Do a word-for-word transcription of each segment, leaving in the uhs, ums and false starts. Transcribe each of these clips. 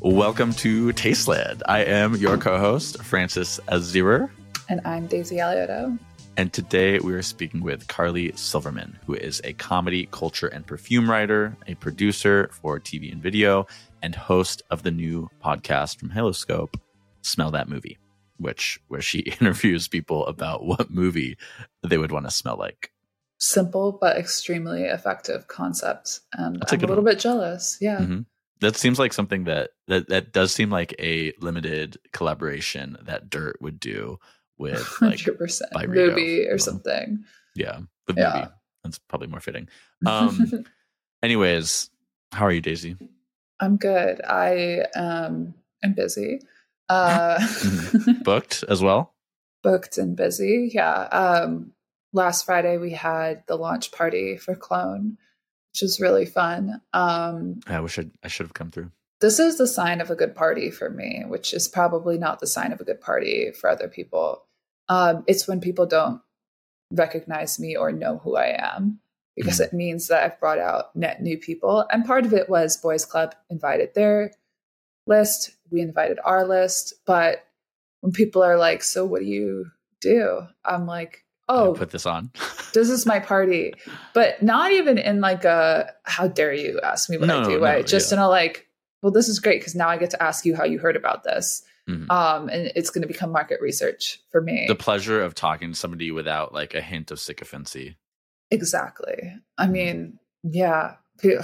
Welcome to Tasteland. I am your co-host, Francis Azirer. And I'm Daisy Alioto. And today we are speaking with Carly Silverman, who is a comedy, culture, and perfume writer, a producer for T V and video, and host of the new podcast from Haloscope, Smell That Movie, which where she interviews people about what movie they would want to smell like. Simple but extremely effective concept. And That's a I'm a, good little one. bit jealous. Yeah. Mm-hmm. That seems like something that, that that does seem like a limited collaboration that Dirt would do with like one hundred percent Byredo. movie or Um, something. Yeah, with Yeah. movie. That's probably more fitting. Um, anyways, how are you, Daisy? I'm good. I um, am busy. Uh, Mhm. Booked as well? booked and busy. Yeah. Um, last Friday we had the launch party for Clone, which was really fun. Um, I wish I'd, I should have come through. this is the sign of a good party for me, which is probably not the sign of a good party for other people. Um, it's when people don't recognize me or know who I am, because Mhm. it means that I've brought out net new people. And part of it was Boys Club invited their list, we invited our list. But when people are like, so what do you do? I'm like, I oh, put this on. this is my party. But not even in like a, how dare you ask me what No, I do no, way. no, Just yeah. in a like, well, this is great because now I get to ask you how you heard about this. Mhm. Um, and it's going to become market research for me. The pleasure of talking to somebody without like a hint of sycophancy. Exactly. I mean, yeah,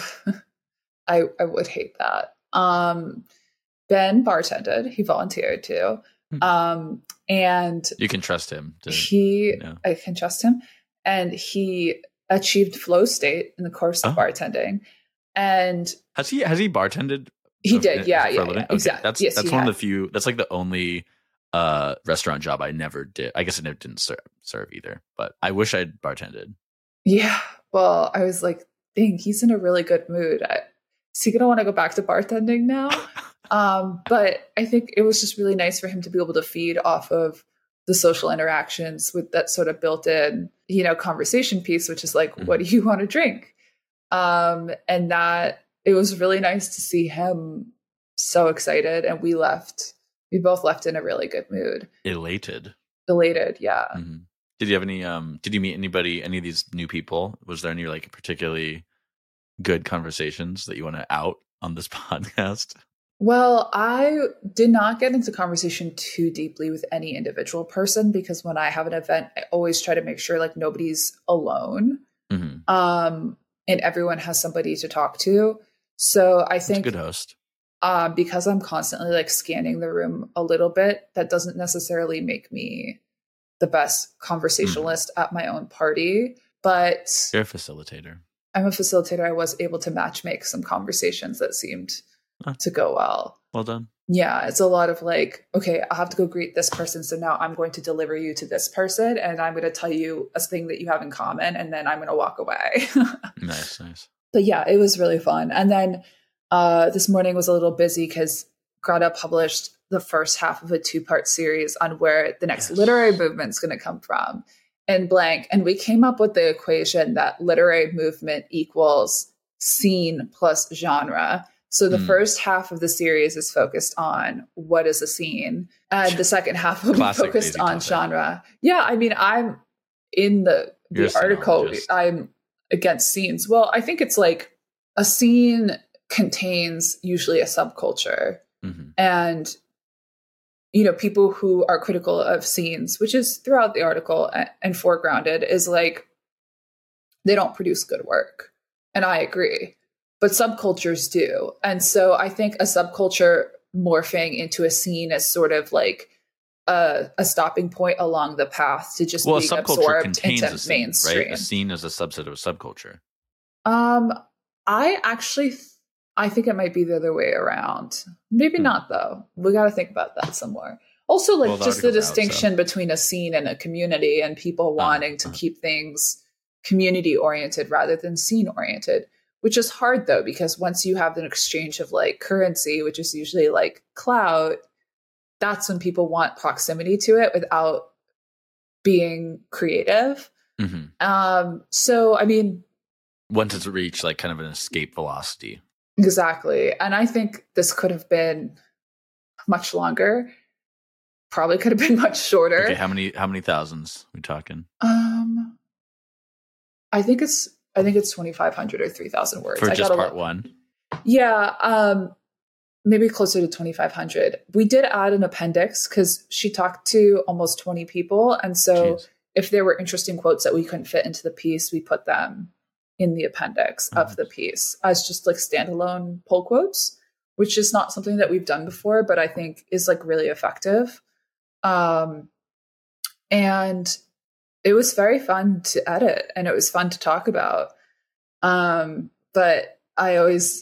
I I would hate that. Um, Ben bartended. He volunteered too. Hmm. Um, and You can trust him. To, he, you know. I can trust him. And he achieved flow state in the course of Oh. bartending. And Has he has he bartended? he for- did. for Yeah, a yeah, living? yeah. Okay, Exactly. That's Yes, that's he one had. of the few. That's like the only uh, restaurant job I never did. I guess I never didn't serve, serve either. But I wish I'd bartended. Yeah. Well, I was like, dang, he's in a really good mood. I, is he going to want to go back to bartending now? um, but I think it was just really nice for him to be able to feed off of the social interactions with that sort of built-in, you know, conversation piece, which is like, Mhm. what do you want to drink? Um, and that it was really nice to see him so excited. And we left, we both left in a really good mood. Elated. Elated. Yeah. Mhm. Did you have any? Um, did you meet anybody? Any of these new people? Was there any like particularly good conversations that you want to out on this podcast? Well, I did not get into conversation too deeply with any individual person because when I have an event, I always try to make sure like nobody's alone, Mm-hmm. um, and everyone has somebody to talk to. So I That's a think good host. uh, because I'm constantly like scanning the room a little bit, that doesn't necessarily make me the best conversationalist at my own party. But You're a facilitator. I'm a facilitator. I was able to match make some conversations that seemed Huh. to go well. Well done. Yeah, it's a lot of like, okay, I'll have to go greet this person. So now I'm going to deliver you to this person and I'm going to tell you a thing that you have in common and then I'm going to walk away. Nice, nice. But yeah, it was really fun. And then uh, this morning was a little busy because Greta published the first half of a two-part series on where the next Yes. literary movement is going to come from and blank. And we came up with the equation that literary movement equals scene plus genre. So the Mm. first half of the series is focused on what is a scene, and the second half will be Classic focused Daisy on topic. genre. Yeah, I mean, I'm in the You're the a article. scenologist. I'm against scenes. Well, I think it's like a scene contains usually a subculture, Mhm. and you know, people who are critical of scenes, which is throughout the article a- and foregrounded, is like they don't produce good work, and I agree. But subcultures do. And so I think a subculture morphing into a scene is sort of like a, a stopping point along the path to just Well, a being subculture absorbed contains into a scene, mainstream. right? A scene is a subset of a subculture. Um, I actually, th- I think it might be the other way around. Maybe Hmm. not though. We got to think about that some more. Also, like Well, the just the article's out, distinction between a scene and a community, and people wanting to uh. keep things community oriented rather than scene oriented. Which is hard though, because once you have an exchange of like currency, which is usually like clout, that's when people want proximity to it without being creative. Mhm. Um, so, I mean, Once it's reached like kind of an escape velocity. Exactly. And I think this could have been much longer. Probably could have been much shorter. Okay, how many how many thousands are we talking? Um, I think it's I think it's twenty-five hundred or three thousand words. For I just gotta part look. one? Yeah, um, maybe closer to twenty-five hundred. We did add an appendix because she talked to almost twenty people. And so Jeez. If there were interesting quotes that we couldn't fit into the piece, we put them in the appendix mm-hmm. of the piece as just like standalone pull quotes, which is not something that we've done before, but I think is like really effective. Um, and it was very fun to edit and it was fun to talk about. Um, but I always,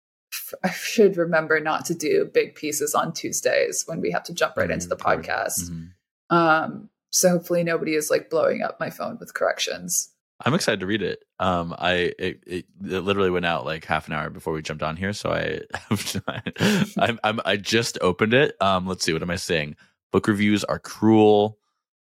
I should remember not to do big pieces on Tuesdays when we have to jump right mm-hmm. into the podcast. Mm-hmm. Um, so hopefully nobody is like blowing up my phone with corrections. I'm excited to read it. Um, I it, it, it literally went out like half an hour before we jumped on here, so I I'm, I'm I just opened it. Um, let's see, what am I saying? Book reviews are cruel.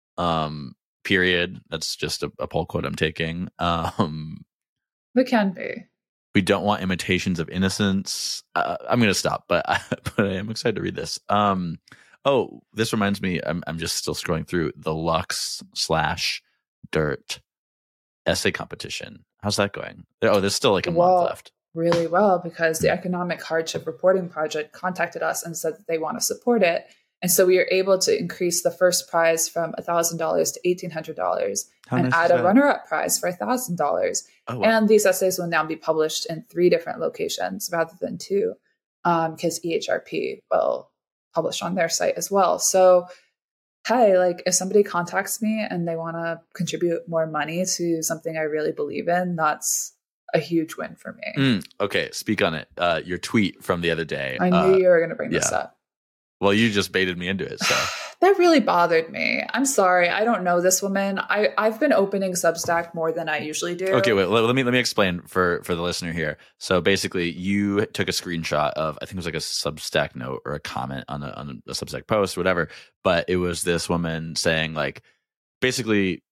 Um, period. That's just a, a poll quote I'm taking. Um, it can be. We don't want imitations of innocence. Uh, I'm gonna stop, but I, but I am excited to read this. Um, oh, this reminds me. I'm I'm just still scrolling through the Lux slash Dirt essay competition. How's that going? Oh, there's still like a well, month left. Really well, because the Economic Hardship Reporting Project contacted us and said that they want to support it. And so we are able to increase the first prize from one thousand dollars to eighteen hundred dollars and nice add a runner-up prize for one thousand dollars. Oh, wow. And these essays will now be published in three different locations rather than two, because um, E H R P will publish on their site as well. So hey, like if somebody contacts me and they want to contribute more money to something I really believe in, that's a huge win for me. Mm, okay, speak on it. Uh, your tweet from the other day. I knew uh, you were going to bring yeah. this up. Well, you just baited me into it. So that really bothered me. I'm sorry. I don't know this woman. I, I've been opening Substack more than I usually do. Okay, wait. Let, let me let me explain for for the listener here. So basically, you took a screenshot of, I think it was like a Substack note or a comment on a on a Substack post, or whatever. But it was this woman saying, like, basically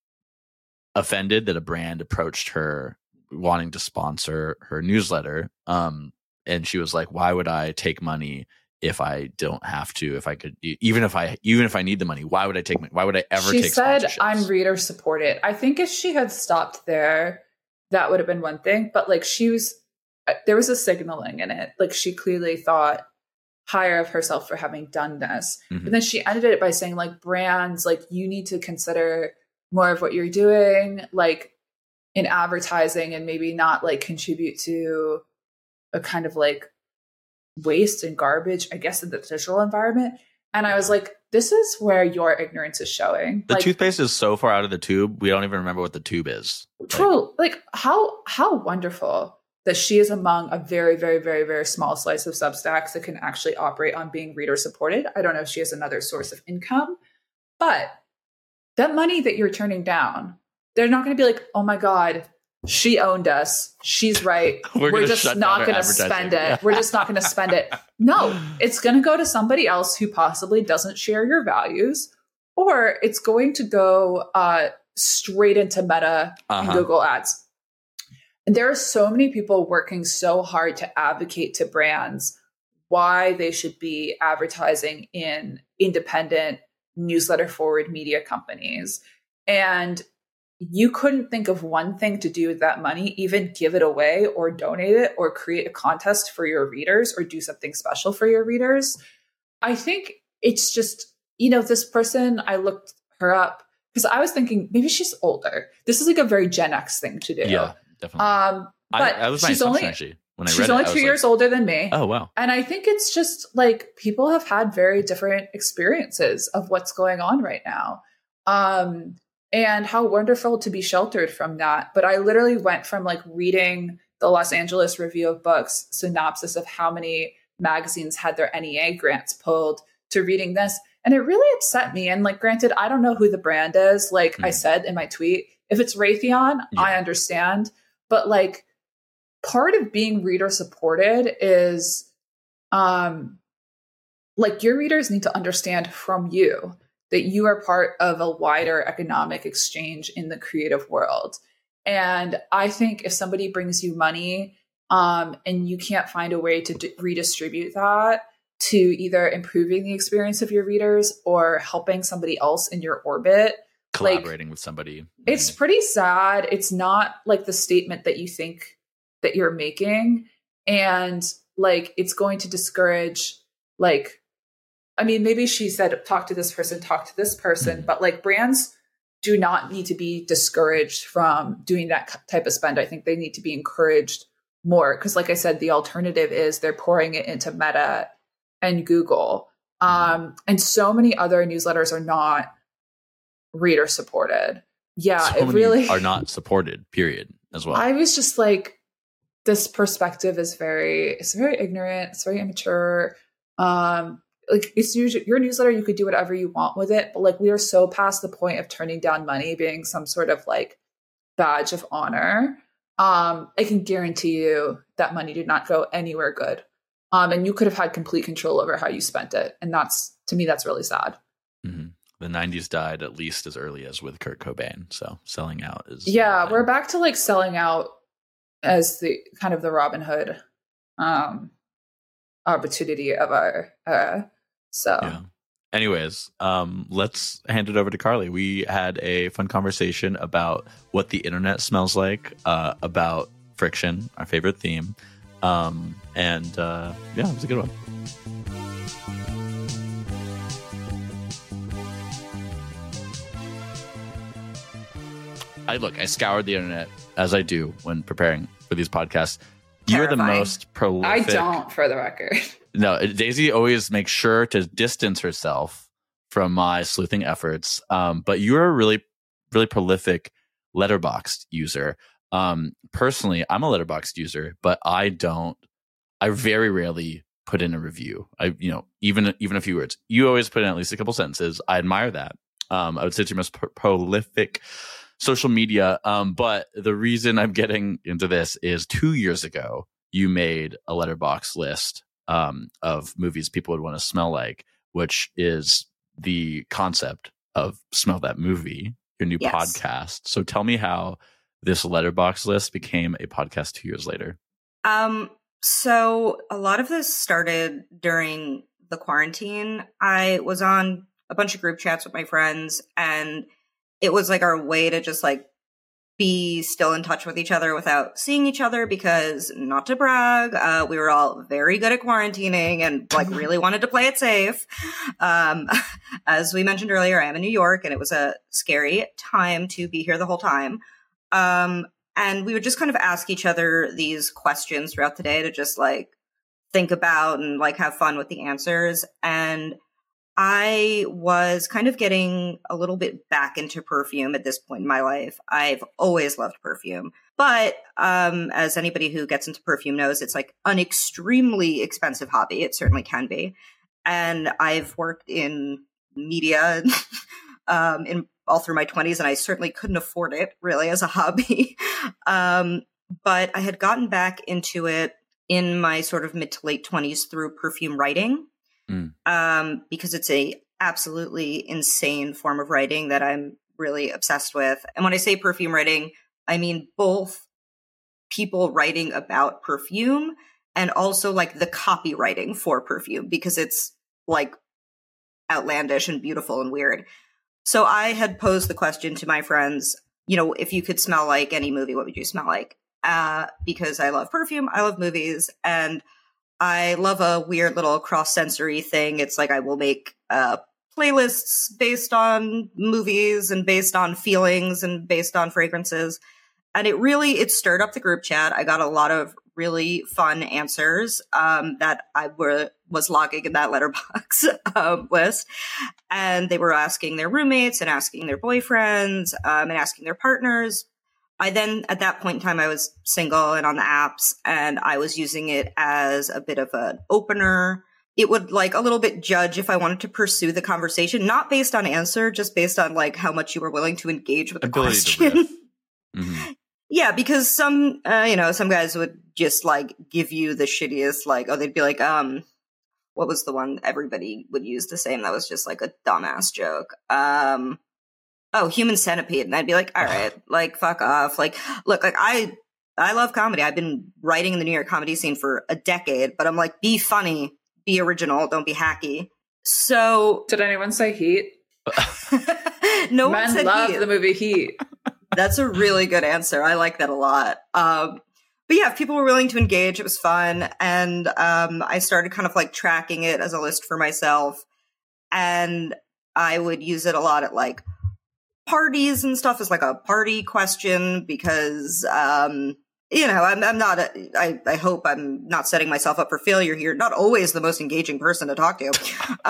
offended that a brand approached her wanting to sponsor her newsletter. Um, and she was like, "Why would I take money if I don't have to? If I could, even if I even if I need the money, why would I take? Why would I ever?" She take said, "I'm reader supported." I think if she had stopped there, that would have been one thing. But like she was, there was a signaling in it. Like she clearly thought higher of herself for having done this. Mm-hmm. But then she ended it by saying, like, brands, like, you need to consider more of what you're doing, like in advertising, and maybe not like contribute to a kind of like waste and garbage, I guess, in the digital environment. And I was like, this is where your ignorance is showing. The like, toothpaste is so far out of the tube, we don't even remember what the tube is. True. Like, like how how wonderful that she is among a very, very, very, very small slice of Substacks that can actually operate on being reader supported. I don't know if she has another source of income, but that money that you're turning down, they're not going to be like, oh my God, she owned us. She's right. We're, We're just not going to spend it. Yeah. We're just not going to spend it. No, it's going to go to somebody else who possibly doesn't share your values, or it's going to go uh, straight into Meta uh-huh. and Google Ads. And there are so many people working so hard to advocate to brands why they should be advertising in independent newsletter forward media companies. And you couldn't think of one thing to do with that money, even give it away or donate it or create a contest for your readers or do something special for your readers. I think it's just, you know, this person, I looked her up because I was thinking maybe she's older. This is like a very Gen X thing to do. Yeah, definitely. Um, but I, I was my she's assumption only, actually. When I she's read only it, two years like, older than me. Oh, wow. And I think it's just like people have had very different experiences of what's going on right now. Um, And how wonderful to be sheltered from that. But I literally went from like reading the Los Angeles Review of Books synopsis of how many magazines had their N E A grants pulled to reading this. And it really upset me. And like, granted, I don't know who the brand is. Like mm. I said in my tweet, if it's Raytheon, yeah. I understand. But like part of being reader supported is um, like your readers need to understand from you that you are part of a wider economic exchange in the creative world. And I think if somebody brings you money um, and you can't find a way to d- redistribute that to either improving the experience of your readers or helping somebody else in your orbit, collaborating like, with somebody. It's pretty sad. It's not like the statement that you think that you're making. And like, it's going to discourage, like, I mean, maybe she said, talk to this person, talk to this person, mm-hmm. but like brands do not need to be discouraged from doing that type of spend. I think they need to be encouraged more. Cause like I said, the alternative is they're pouring it into Meta and Google. Um, and so many other newsletters are not reader supported. Yeah, so it many really are not supported, period, as well. I was just like, this perspective is very, it's very ignorant. It's very immature. Um, like it's usually your newsletter, you could do whatever you want with it. But like, we are so past the point of turning down money being some sort of like badge of honor. Um, I can guarantee you that money did not go anywhere good. Um, and you could have had complete control over how you spent it. And that's, to me, that's really sad. Mm-hmm. The nineties died at least as early as with Kurt Cobain. So selling out is. Yeah, uh, we're back to like selling out as the kind of the Robin Hood um, opportunity of our era. So, yeah. Anyways, um, let's hand it over to Carly. We had a fun conversation about what the internet smells like, uh, about friction, our favorite theme. Um, and uh, yeah, it was a good one. I look, I scoured the internet as I do when preparing for these podcasts. You're the most prolific. I don't, for the record. No, Daisy always makes sure to distance herself from my sleuthing efforts. Um, but you're a really, really prolific Letterboxd user. Um, personally, I'm a Letterboxd user, but I don't. I very rarely put in a review. I, you know, even even a few words. You always put in at least a couple sentences. I admire that. Um, I would say it's your most pro- prolific social media. Um, but the reason I'm getting into this is two years ago, you made a Letterboxd list um, of movies people would want to smell like, which is the concept of Smell That Movie, your new yes. podcast. So tell me how this Letterboxd list became a podcast two years later. Um, so a lot of this started during the quarantine. I was on a bunch of group chats with my friends, and it was like our way to just like be still in touch with each other without seeing each other, because, not to brag, uh, we were all very good at quarantining and like really wanted to play it safe. Um, as we mentioned earlier, I am in New York, and it was a scary time to be here the whole time. Um, and we would just kind of ask each other these questions throughout the day to just like think about and like have fun with the answers. And I was kind of getting a little bit back into perfume at this point in my life. I've always loved perfume, but um, as anybody who gets into perfume knows, it's like an extremely expensive hobby. It certainly can be. And I've worked in media um, in all through my twenties, and I certainly couldn't afford it really as a hobby. um, but I had gotten back into it in my sort of mid to late twenties through perfume writing. Mm. Um, because it's a absolutely insane form of writing that I'm really obsessed with. And when I say perfume writing, I mean both people writing about perfume and also like the copywriting for perfume, because it's like outlandish and beautiful and weird. So I had posed the question to my friends, you know, if you could smell like any movie, what would you smell like? Uh, because I love perfume, I love movies, and I love a weird little cross-sensory thing. It's like I will make uh, playlists based on movies and based on feelings and based on fragrances. And it really, it stirred up the group chat. I got a lot of really fun answers um, that I were, was logging in that Letterboxd um, list. And they were asking their roommates and asking their boyfriends um, and asking their partners. I then, at that point in time, I was single and on the apps, and I was using it as a bit of an opener. It would like a little bit judge if I wanted to pursue the conversation, not based on answer, just based on like how much you were willing to engage with the Ability question. Mm-hmm. Yeah, because some, uh, you know, some guys would just like give you the shittiest, like, oh, they'd be like, um, what was the one everybody would use the same? That was just like a dumbass joke. Um, Oh, Human Centipede. And I'd be like, all right, like, fuck off. Like, look, like, I I love comedy. I've been writing in the New York comedy scene for a decade, but I'm like, be funny, be original, don't be hacky. So did anyone say Heat? No Men one said love Heat. the movie Heat. That's a really good answer. I like that a lot. Um, but yeah, if people were willing to engage, it was fun. And um, I started kind of like tracking it as a list for myself. And I would use it a lot at like parties and stuff as like a party question because, um, you know, I'm, I'm not, a, I, I hope I'm not setting myself up for failure here. Not always the most engaging person to talk to.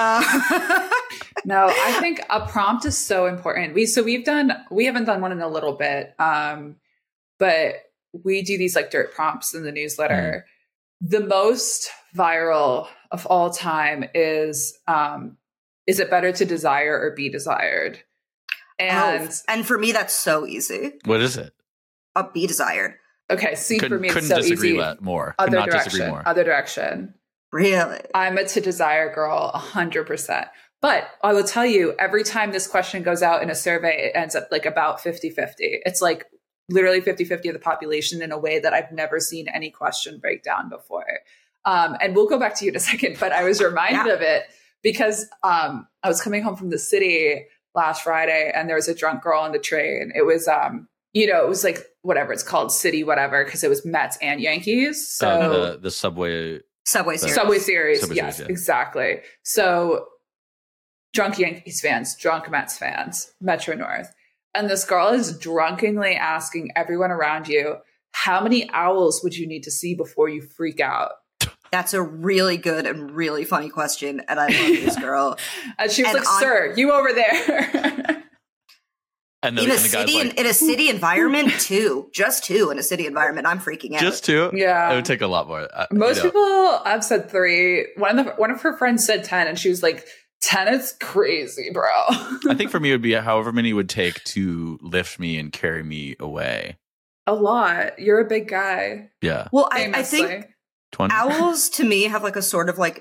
Uh, No, I think a prompt is so important. We, so we've done, we haven't done one in a little bit, um, but we do these like dirt prompts in the newsletter. Mm. The most viral of all time is, um, is it better to desire or be desired? And, oh, and for me, that's so easy. What is it? A be desired. Okay, see, couldn't, for me, it's couldn't so disagree easy. Le- more. Other Could not direction. disagree more. Other direction. Really? I'm a to desire girl, one hundred percent. But I will tell you, every time this question goes out in a survey, it ends up like about fifty-fifty. It's like literally fifty-fifty of the population in a way that I've never seen any question break down before. Um, and we'll go back to you in a second, but I was reminded yeah. of it because um, I was coming home from the city last Friday and there was a drunk girl on the train. It was, um, you know, it was like whatever it's called, city, whatever, because it was Mets and Yankees. So uh, the, the subway. Subway series. Subway series. Subway yes, series, yeah. exactly. So drunk Yankees fans, drunk Mets fans, Metro North. And this girl is drunkenly asking everyone around you, how many owls would you need to see before you freak out? That's a really good and really funny question. And I love this girl. And she was and like, on- sir, you over there. And the, in a and the guy's city, like, in a city environment, two, just two in a city environment. I'm freaking out. just two? Yeah. It would take a lot more. Uh, Most you know. people have said three. One of the, one of her friends said ten, and she was like, ten is crazy, bro. I think for me, it would be however many it would take to lift me and carry me away. A lot. You're a big guy. Yeah. Well, I, I Famously. think twenty owls to me have like a sort of like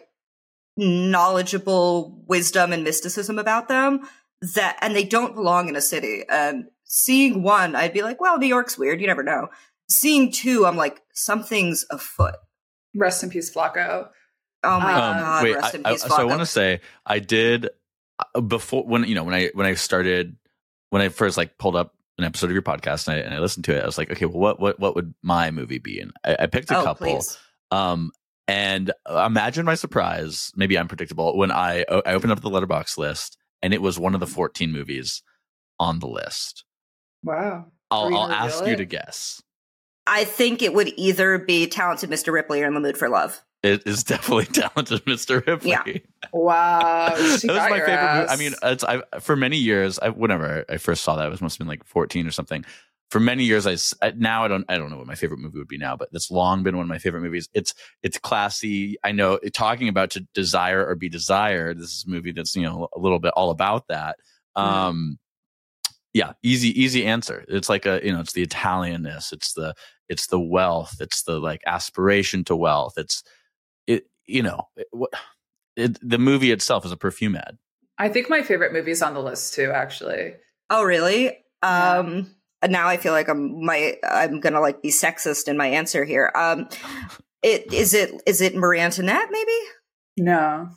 knowledgeable wisdom and mysticism about them that, and they don't belong in a city. And seeing one, I'd be like, well, New York's weird. You never know. Seeing two, I'm like, something's afoot. Rest in peace, Flacco. Oh my Um, god! Wait, rest in I, I, peace, so I Flacco. want to say I did uh, before when you know when I when I started when I first like pulled up an episode of your podcast and I, and I listened to it. I was like, okay, well, what what what would my movie be? And I, I picked a Oh, couple. please. Um, and imagine my surprise. Maybe I'm predictable when I I opened up the Letterboxd list and it was one of the fourteen movies on the list. Wow. I'll Are you I'll gonna ask reveal you it? to guess. I think it would either be Talented Mister Ripley or In the Mood for Love. It is definitely Talented Mister Ripley. Yeah. Wow. She That was got my your favorite movie. ass. I mean, it's I for many years. I, whenever I first saw that, it was must have been like fourteen or something. For many years, I s- I- now I don't I don't know what my favorite movie would be now, but it's long been one of my favorite movies. It's it's classy. I know it, talking about to desire or be desired. This is a movie that's you know a little bit all about that. Um, yeah, easy easy answer. It's like a you know it's the Italianness. It's the it's the wealth. It's the like aspiration to wealth. It's it you know it, what it, the movie itself is a perfume ad. I think my favorite movie's on the list too, actually. Oh, really? Yeah. Um, now I feel like I'm my I'm gonna like be sexist in my answer here. Um, it is it is it Marie Antoinette? Maybe. No.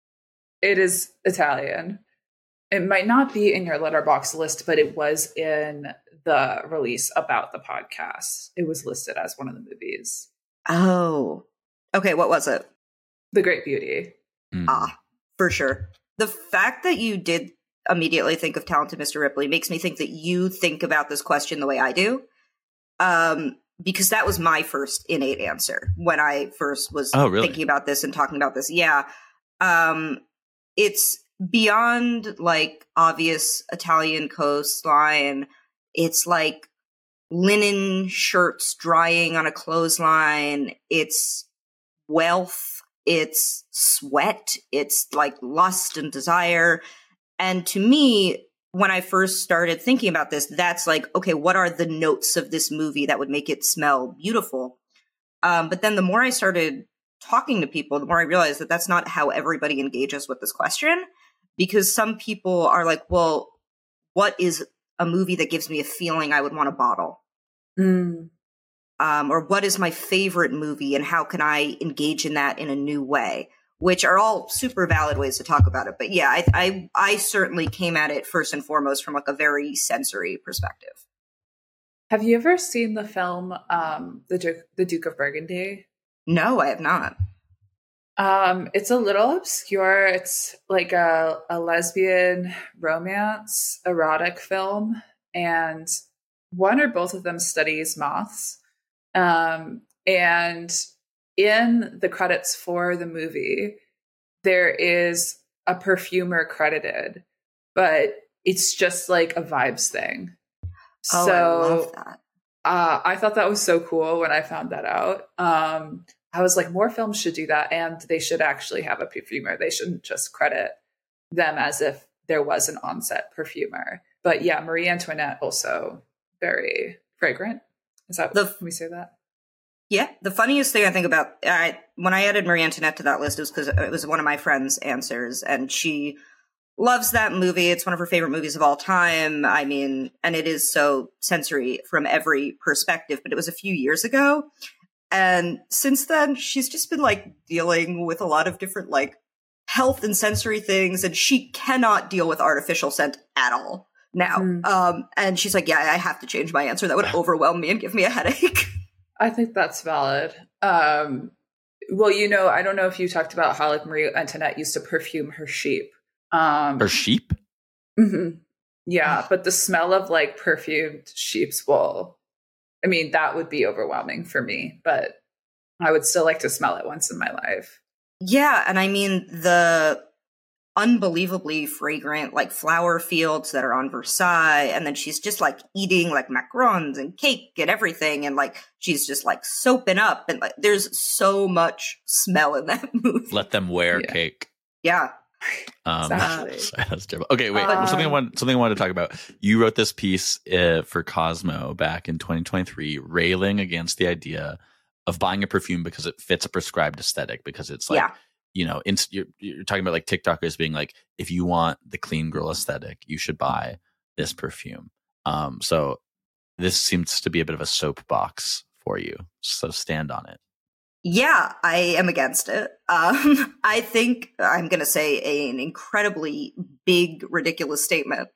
It is Italian. It might not be in your letterbox list, but it was in the release about the podcast. It was listed as one of the movies. Oh, okay. What was it? The Great Beauty. Mm. Ah, for sure. The fact that you did immediately think of Talented Mister Ripley makes me think that you think about this question the way I do. Um, because that was my first innate answer when I first was Oh, really? thinking about this and talking about this. Yeah. Um, it's beyond like obvious Italian coastline. It's like linen shirts drying on a clothesline. It's wealth. It's sweat. It's like lust and desire. And to me, when I first started thinking about this, that's like, okay, what are the notes of this movie that would make it smell beautiful? Um, but then the more I started talking to people, the more I realized that that's not how everybody engages with this question. Because some people are like, well, what is a movie that gives me a feeling I would want to bottle? Mm. um, or what is my favorite movie and how can I engage in that in a new way, which are all super valid ways to talk about it. But yeah, I, I, I certainly came at it first and foremost from like a very sensory perspective. Have you ever seen the film um, the Duke, the Duke of Burgundy? No, I have not. Um, it's a little obscure. It's like a, a lesbian romance erotic film, and one or both of them studies moths. Um, and in the credits for the movie, there is a perfumer credited, but it's just like a vibes thing. Oh, so I love that. Uh, I thought that was so cool when I found that out. Um, I was like, more films should do that, and they should actually have a perfumer. They shouldn't just credit them as if there was an on-set perfumer. But yeah, Marie Antoinette also very fragrant. Is that, the, can we say that? Yeah. The funniest thing I think about, I, when I added Marie Antoinette to that list, it was because it was one of my friend's answers, and she loves that movie. It's one of her favorite movies of all time. I mean, and it is so sensory from every perspective, but it was a few years ago. And since then, she's just been like dealing with a lot of different like health and sensory things, and she cannot deal with artificial scent at all now. Mm. Um, and she's like, yeah, I have to change my answer. That would overwhelm me and give me a headache. I think that's valid. Um, well, you know, I don't know if you talked about how like Marie Antoinette used to perfume her sheep. Um, Her sheep? Mm-hmm. Yeah, but the smell of like perfumed sheep's wool, I mean, that would be overwhelming for me, but I would still like to smell it once in my life. Yeah, and I mean, the unbelievably fragrant like flower fields that are on Versailles, and then she's just like eating like macarons and cake and everything, and like she's just like soaping up, and like there's so much smell in that movie. Let them wear yeah. cake. Yeah. Um, exactly. Sorry, that's terrible. Okay, wait. Um, something I want. Something I wanted to talk about. You wrote this piece uh, for Cosmo back in twenty twenty-three, railing against the idea of buying a perfume because it fits a prescribed aesthetic. Because it's like, yeah. you know, inst- you're, you're talking about like TikTokers being like, if you want the clean girl aesthetic, you should buy this perfume. Um, so this seems to be a bit of a soapbox for you. So stand on it. Yeah, I am against it. Um, I think I'm going to say a, an incredibly big, ridiculous statement.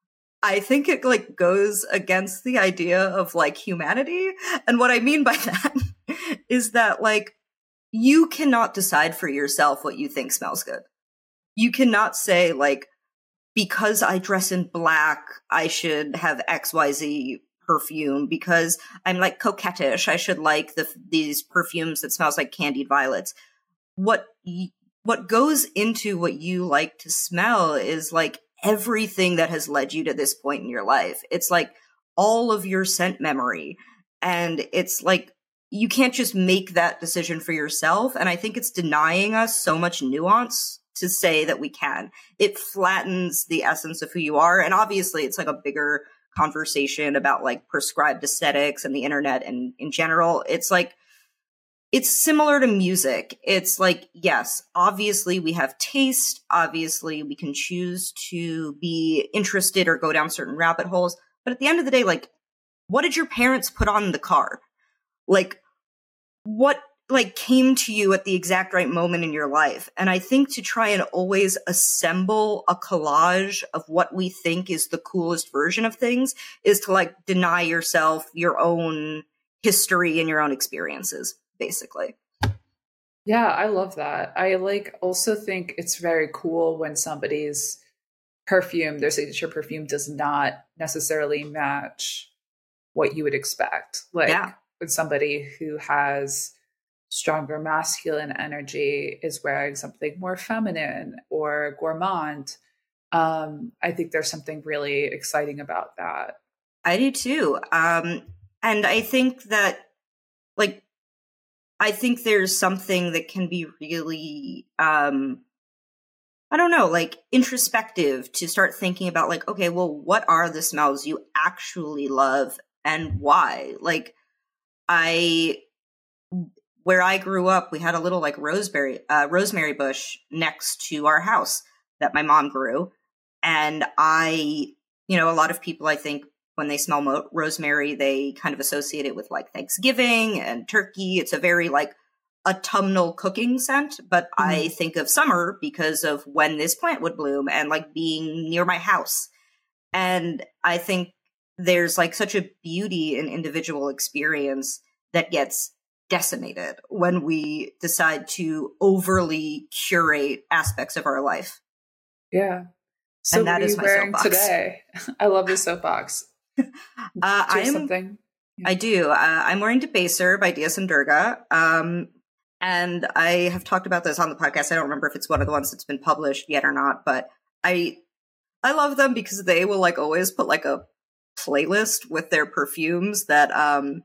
I think it like goes against the idea of like humanity. And what I mean by that is that like you cannot decide for yourself what you think smells good. You cannot say like, because I dress in black, I should have X Y Z perfume. Because I'm like coquettish, I should like the these perfumes that smells like candied violets. What y- what goes into what you like to smell is like everything that has led you to this point in your life. It's like all of your scent memory, and it's like you can't just make that decision for yourself. And I think it's denying us so much nuance to say that we can. It flattens the essence of who you are, and obviously it's like a bigger conversation about like prescribed aesthetics and the internet and in general. It's like, it's similar to music. It's like, yes, obviously we have taste. Obviously we can choose to be interested or go down certain rabbit holes. But at the end of the day, like, what did your parents put on the car? Like, what like came to you at the exact right moment in your life? And I think to try and always assemble a collage of what we think is the coolest version of things is to like deny yourself your own history and your own experiences, basically. Yeah, I love that. I like also think it's very cool when somebody's perfume, their signature perfume, does not necessarily match what you would expect. Like yeah. when somebody who has stronger masculine energy is wearing something more feminine or gourmand. Um, I think there's something really exciting about that. I do too. Um, and I think that, like, I think there's something that can be really, um, I don't know, like introspective to start thinking about like, okay, well, what are the smells you actually love and why? Like, I... Where I grew up, we had a little like rosemary, uh, rosemary bush next to our house that my mom grew. And I, you know, a lot of people I think when they smell mo- rosemary, they kind of associate it with like Thanksgiving and turkey. It's a very like autumnal cooking scent, but mm. I think of summer because of when this plant would bloom and like being near my house. And I think there's like such a beauty in individual experience that gets decimated when we decide to overly curate aspects of our life. Yeah. So and that what are is you my wearing soapbox. Today? I love the soapbox. uh, Do you have I'm, something? Yeah. I do. Uh, I'm wearing Debaser by D S M Durga. Um, and I have talked about this on the podcast. I don't remember if it's one of the ones that's been published yet or not, but I I love them because they will like always put like a playlist with their perfumes that um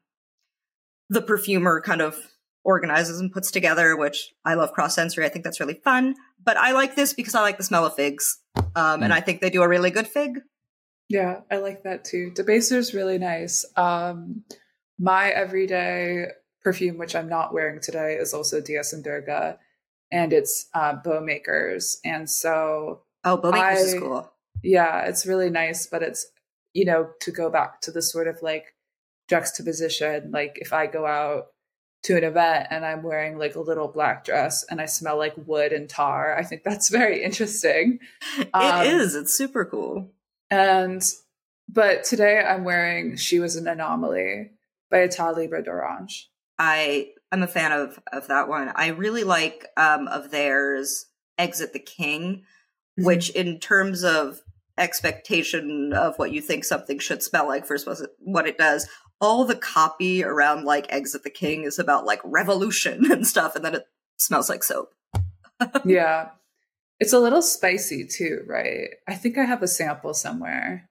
the perfumer kind of organizes and puts together, which I love cross-sensory. I think that's really fun. But I like this because I like the smell of figs. Um, mm. And I think they do a really good fig. Yeah, I like that too. Debaser's really nice. Um, my everyday perfume, which I'm not wearing today, is also D S M Durga. And it's uh, Bowmakers. And so... Oh, Bowmakers is cool. Yeah, it's really nice. But it's, you know, to go back to the sort of like juxtaposition, like if I go out to an event and I'm wearing like a little black dress and I smell like wood and tar, I think that's very interesting. Um, it is. It's super cool. And, but today I'm wearing She Was an Anomaly by État Libre d'Orange. I, I'm a fan of, of that one. I really like um, of theirs Exit the King, mm-hmm. which in terms of expectation of what you think something should smell like versus what it does, all the copy around like Exit the King is about like revolution and stuff, and then it smells like soap. Yeah. It's a little spicy too, right? I think I have a sample somewhere.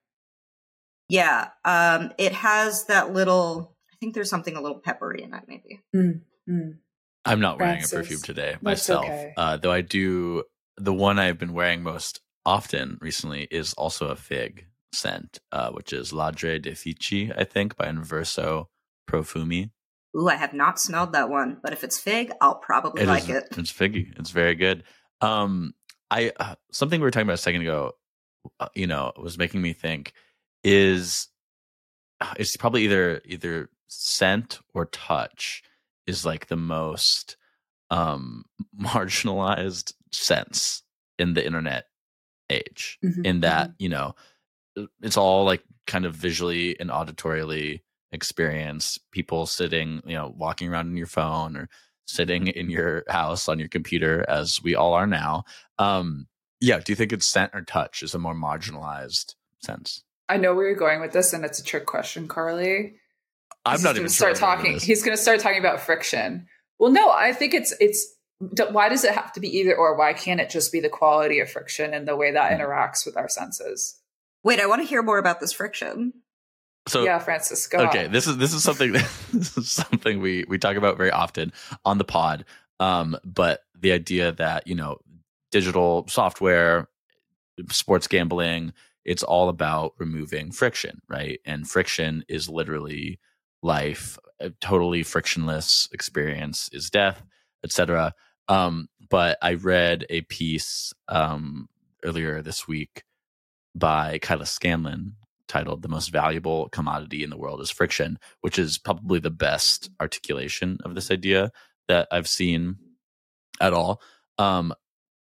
Yeah. Um, it has that little, I think there's something a little peppery in it, maybe. Mm, mm. I'm not wearing Francis. a perfume today That's myself, okay. uh, though I do. The one I've been wearing most often recently is also a fig scent, uh, which is Ladre de Fici, I think, by Inverso Profumi. Ooh, I have not smelled that one, but if it's fig, I'll probably it like is, it. It's figgy. It's very good. Um, I uh, something we were talking about a second ago, uh, you know, was making me think is uh, it's probably either either scent or touch is like the most um, marginalized sense in the internet age. Mm-hmm, in that mm-hmm. you know, it's all like kind of visually and auditorially experienced. People sitting, you know, walking around in your phone or sitting in your house on your computer, as we all are now. Um, yeah, do you think it's scent or touch is a more marginalized sense? I know where you're going with this, and it's a trick question, Carly. I'm he's not even start sure talking. He's going to start talking about friction. Well, no, I think it's it's. Why does it have to be either or? Why can't it just be the quality of friction and the way that mm-hmm. interacts with our senses? Wait, I want to hear more about this friction. So yeah, Francis, go okay, on. this is this is something this is something we we talk about very often on the pod. Um, but the idea that, you know, digital software, sports gambling, it's all about removing friction, right? And friction is literally life. A totally frictionless experience is death, et cetera. Um, but I read a piece um, earlier this week by Kyla Scanlon titled "The Most Valuable Commodity in the World is Friction," which is probably the best articulation of this idea that I've seen at all. Um,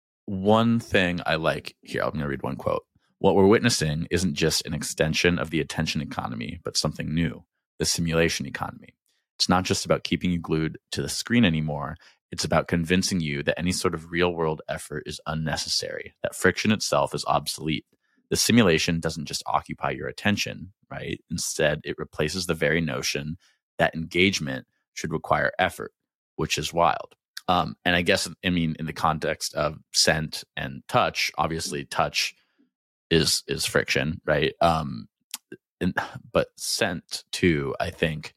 one thing I like here, I'm going to read one quote. "What we're witnessing isn't just an extension of the attention economy, but something new, the simulation economy. It's not just about keeping you glued to the screen anymore. It's about convincing you that any sort of real world effort is unnecessary, that friction itself is obsolete. The simulation doesn't just occupy your attention, right? Instead, it replaces the very notion that engagement should require effort, which is wild." Um, and I guess, I mean, in the context of scent and touch, obviously touch is is friction, right? Um, and, but scent too, I think,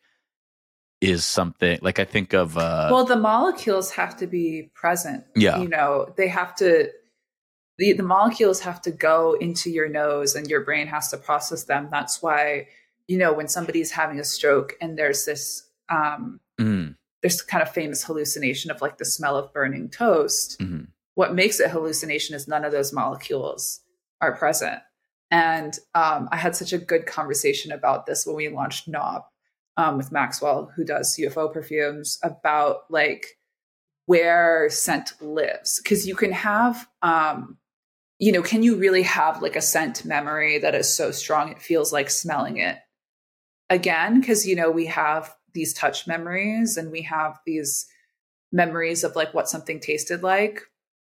is something like I think of. Uh, well, the molecules have to be present. Yeah, you know, they have to. The, the molecules have to go into your nose and your brain has to process them. That's why, you know, when somebody's having a stroke and there's this, um, mm. there's kind of famous hallucination of like the smell of burning toast. Mm-hmm. What makes it hallucination is none of those molecules are present. And um, I had such a good conversation about this when we launched Knob um, with Maxwell, who does U F O perfumes, about like where scent lives. Because you can have, um, you know, can you really have like a scent memory that is so strong it feels like smelling it again? Because, you know, we have these touch memories and we have these memories of like what something tasted like.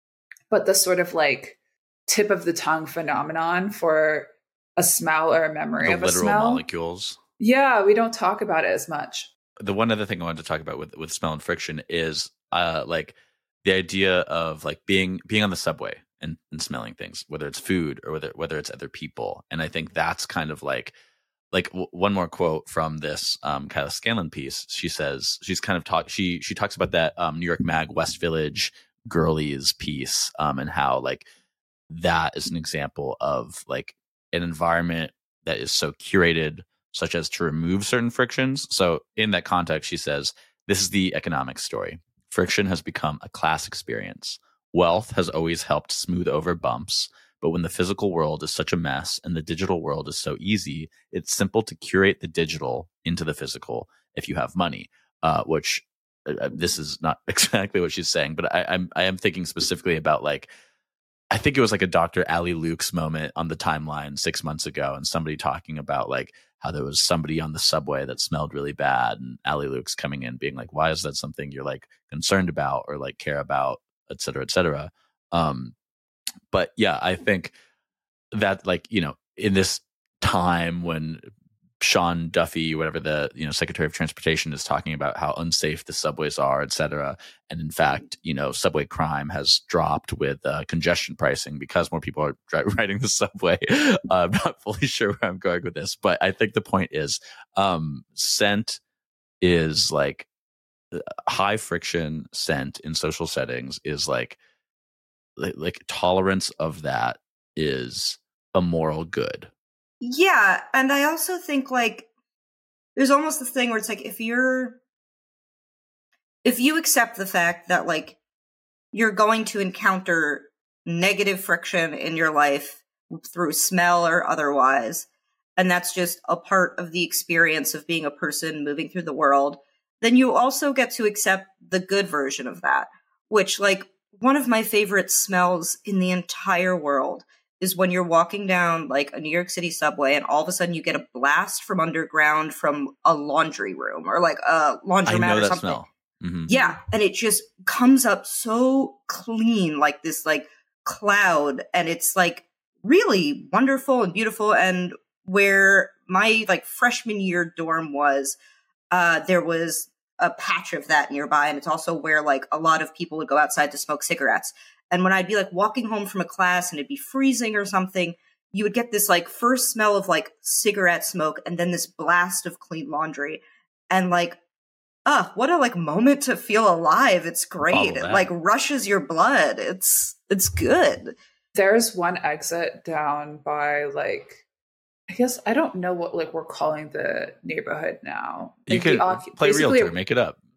But the sort of like tip of the tongue phenomenon for a smell or a memory the of a literal smell. molecules. Yeah, we don't talk about it as much. The one other thing I wanted to talk about with, with smell and friction is uh, like the idea of like being being on the subway and, and smelling things, whether it's food or whether whether it's other people. And I think that's kind of like like w- one more quote from this um, Kyla Scanlon piece. She says she's kind of talk she she talks about that um, New York Mag West Village girlies piece um, and how like that is an example of like an environment that is so curated, such as to remove certain frictions. So in that context, she says, this is the economic story. Friction has become a class experience. Wealth has always helped smooth over bumps, but when the physical world is such a mess and the digital world is so easy, it's simple to curate the digital into the physical if you have money, uh, which uh, this is not exactly what she's saying, but I, I'm, I am thinking specifically about like, I think it was like a Doctor Ali Luke's moment on the timeline six months ago, and somebody talking about like how there was somebody on the subway that smelled really bad, and Ali Luke's coming in being like, why is that something you're like concerned about or like care about, et cetera, et cetera. Um, but yeah, I think that like, you know, in this time when Sean Duffy, whatever the, you know, Secretary of Transportation is talking about how unsafe the subways are, et cetera. And in fact, you know, subway crime has dropped with uh, congestion pricing because more people are dri- riding the subway. Uh, I'm not fully sure where I'm going with this, but I think the point is um, scent is like high friction scent in social settings is like, like, like tolerance of that is a moral good. Yeah, and I also think like there's almost this thing where it's like if you're if you accept the fact that like you're going to encounter negative friction in your life through smell or otherwise, and that's just a part of the experience of being a person moving through the world, then you also get to accept the good version of that, which like one of my favorite smells in the entire world is when you're walking down like a New York City subway and all of a sudden you get a blast from underground from a laundry room or like a laundromat I know or that something. Smell. Mm-hmm. Yeah. And it just comes up so clean, like this like cloud. And it's like really wonderful and beautiful. And where my like freshman year dorm was, uh, there was a patch of that nearby. And it's also where like a lot of people would go outside to smoke cigarettes. And when I'd be like walking home from a class and it'd be freezing or something, you would get this like first smell of like cigarette smoke and then this blast of clean laundry. And like, oh, what a like moment to feel alive. It's great. It like rushes your blood. It's, it's good. There's one exit down by like, I guess, I don't know what like we're calling the neighborhood now. You like could ocu- play realtor, make it up.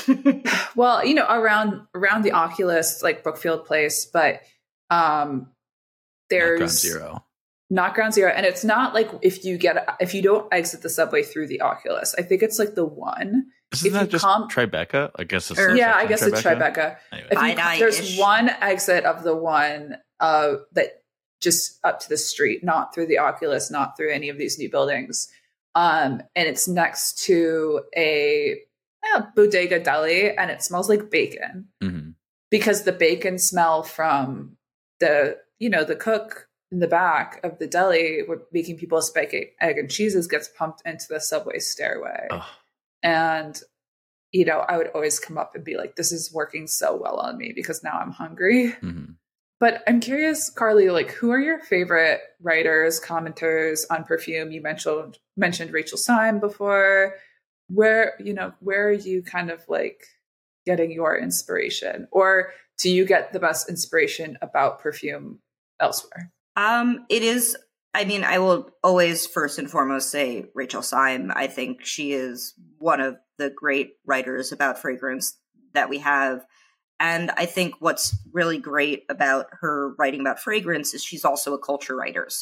Well, you know, around around the Oculus, like Brookfield Place, but um there's not Ground Zero. Not Ground Zero. And it's not like if you get if you don't exit the subway through the Oculus. I think it's like the one. Isn't if that you just come, Tribeca? I guess it's or, yeah, I guess Tribeca? it's Tribeca. Anyway. If you, there's one exit of the one uh that just up to the street, not through the Oculus, not through any of these new buildings. Um, and it's next to a Yeah, bodega deli, and it smells like bacon mm-hmm. because the bacon smell from the, you know, the cook in the back of the deli making people spike egg and cheeses gets pumped into the subway stairway. Oh. And, you know, I would always come up and be like, this is working so well on me because now I'm hungry. Mm-hmm. But I'm curious, Carly, like, who are your favorite writers, commenters on perfume? You mentioned mentioned Rachel Syme before. Where, you know, where are you kind of like getting your inspiration? Or do you get the best inspiration about perfume elsewhere? Um, it is, I mean, I will always first and foremost say Rachel Syme. I think she is one of the great writers about fragrance that we have. And I think what's really great about her writing about fragrance is she's also a culture writer. So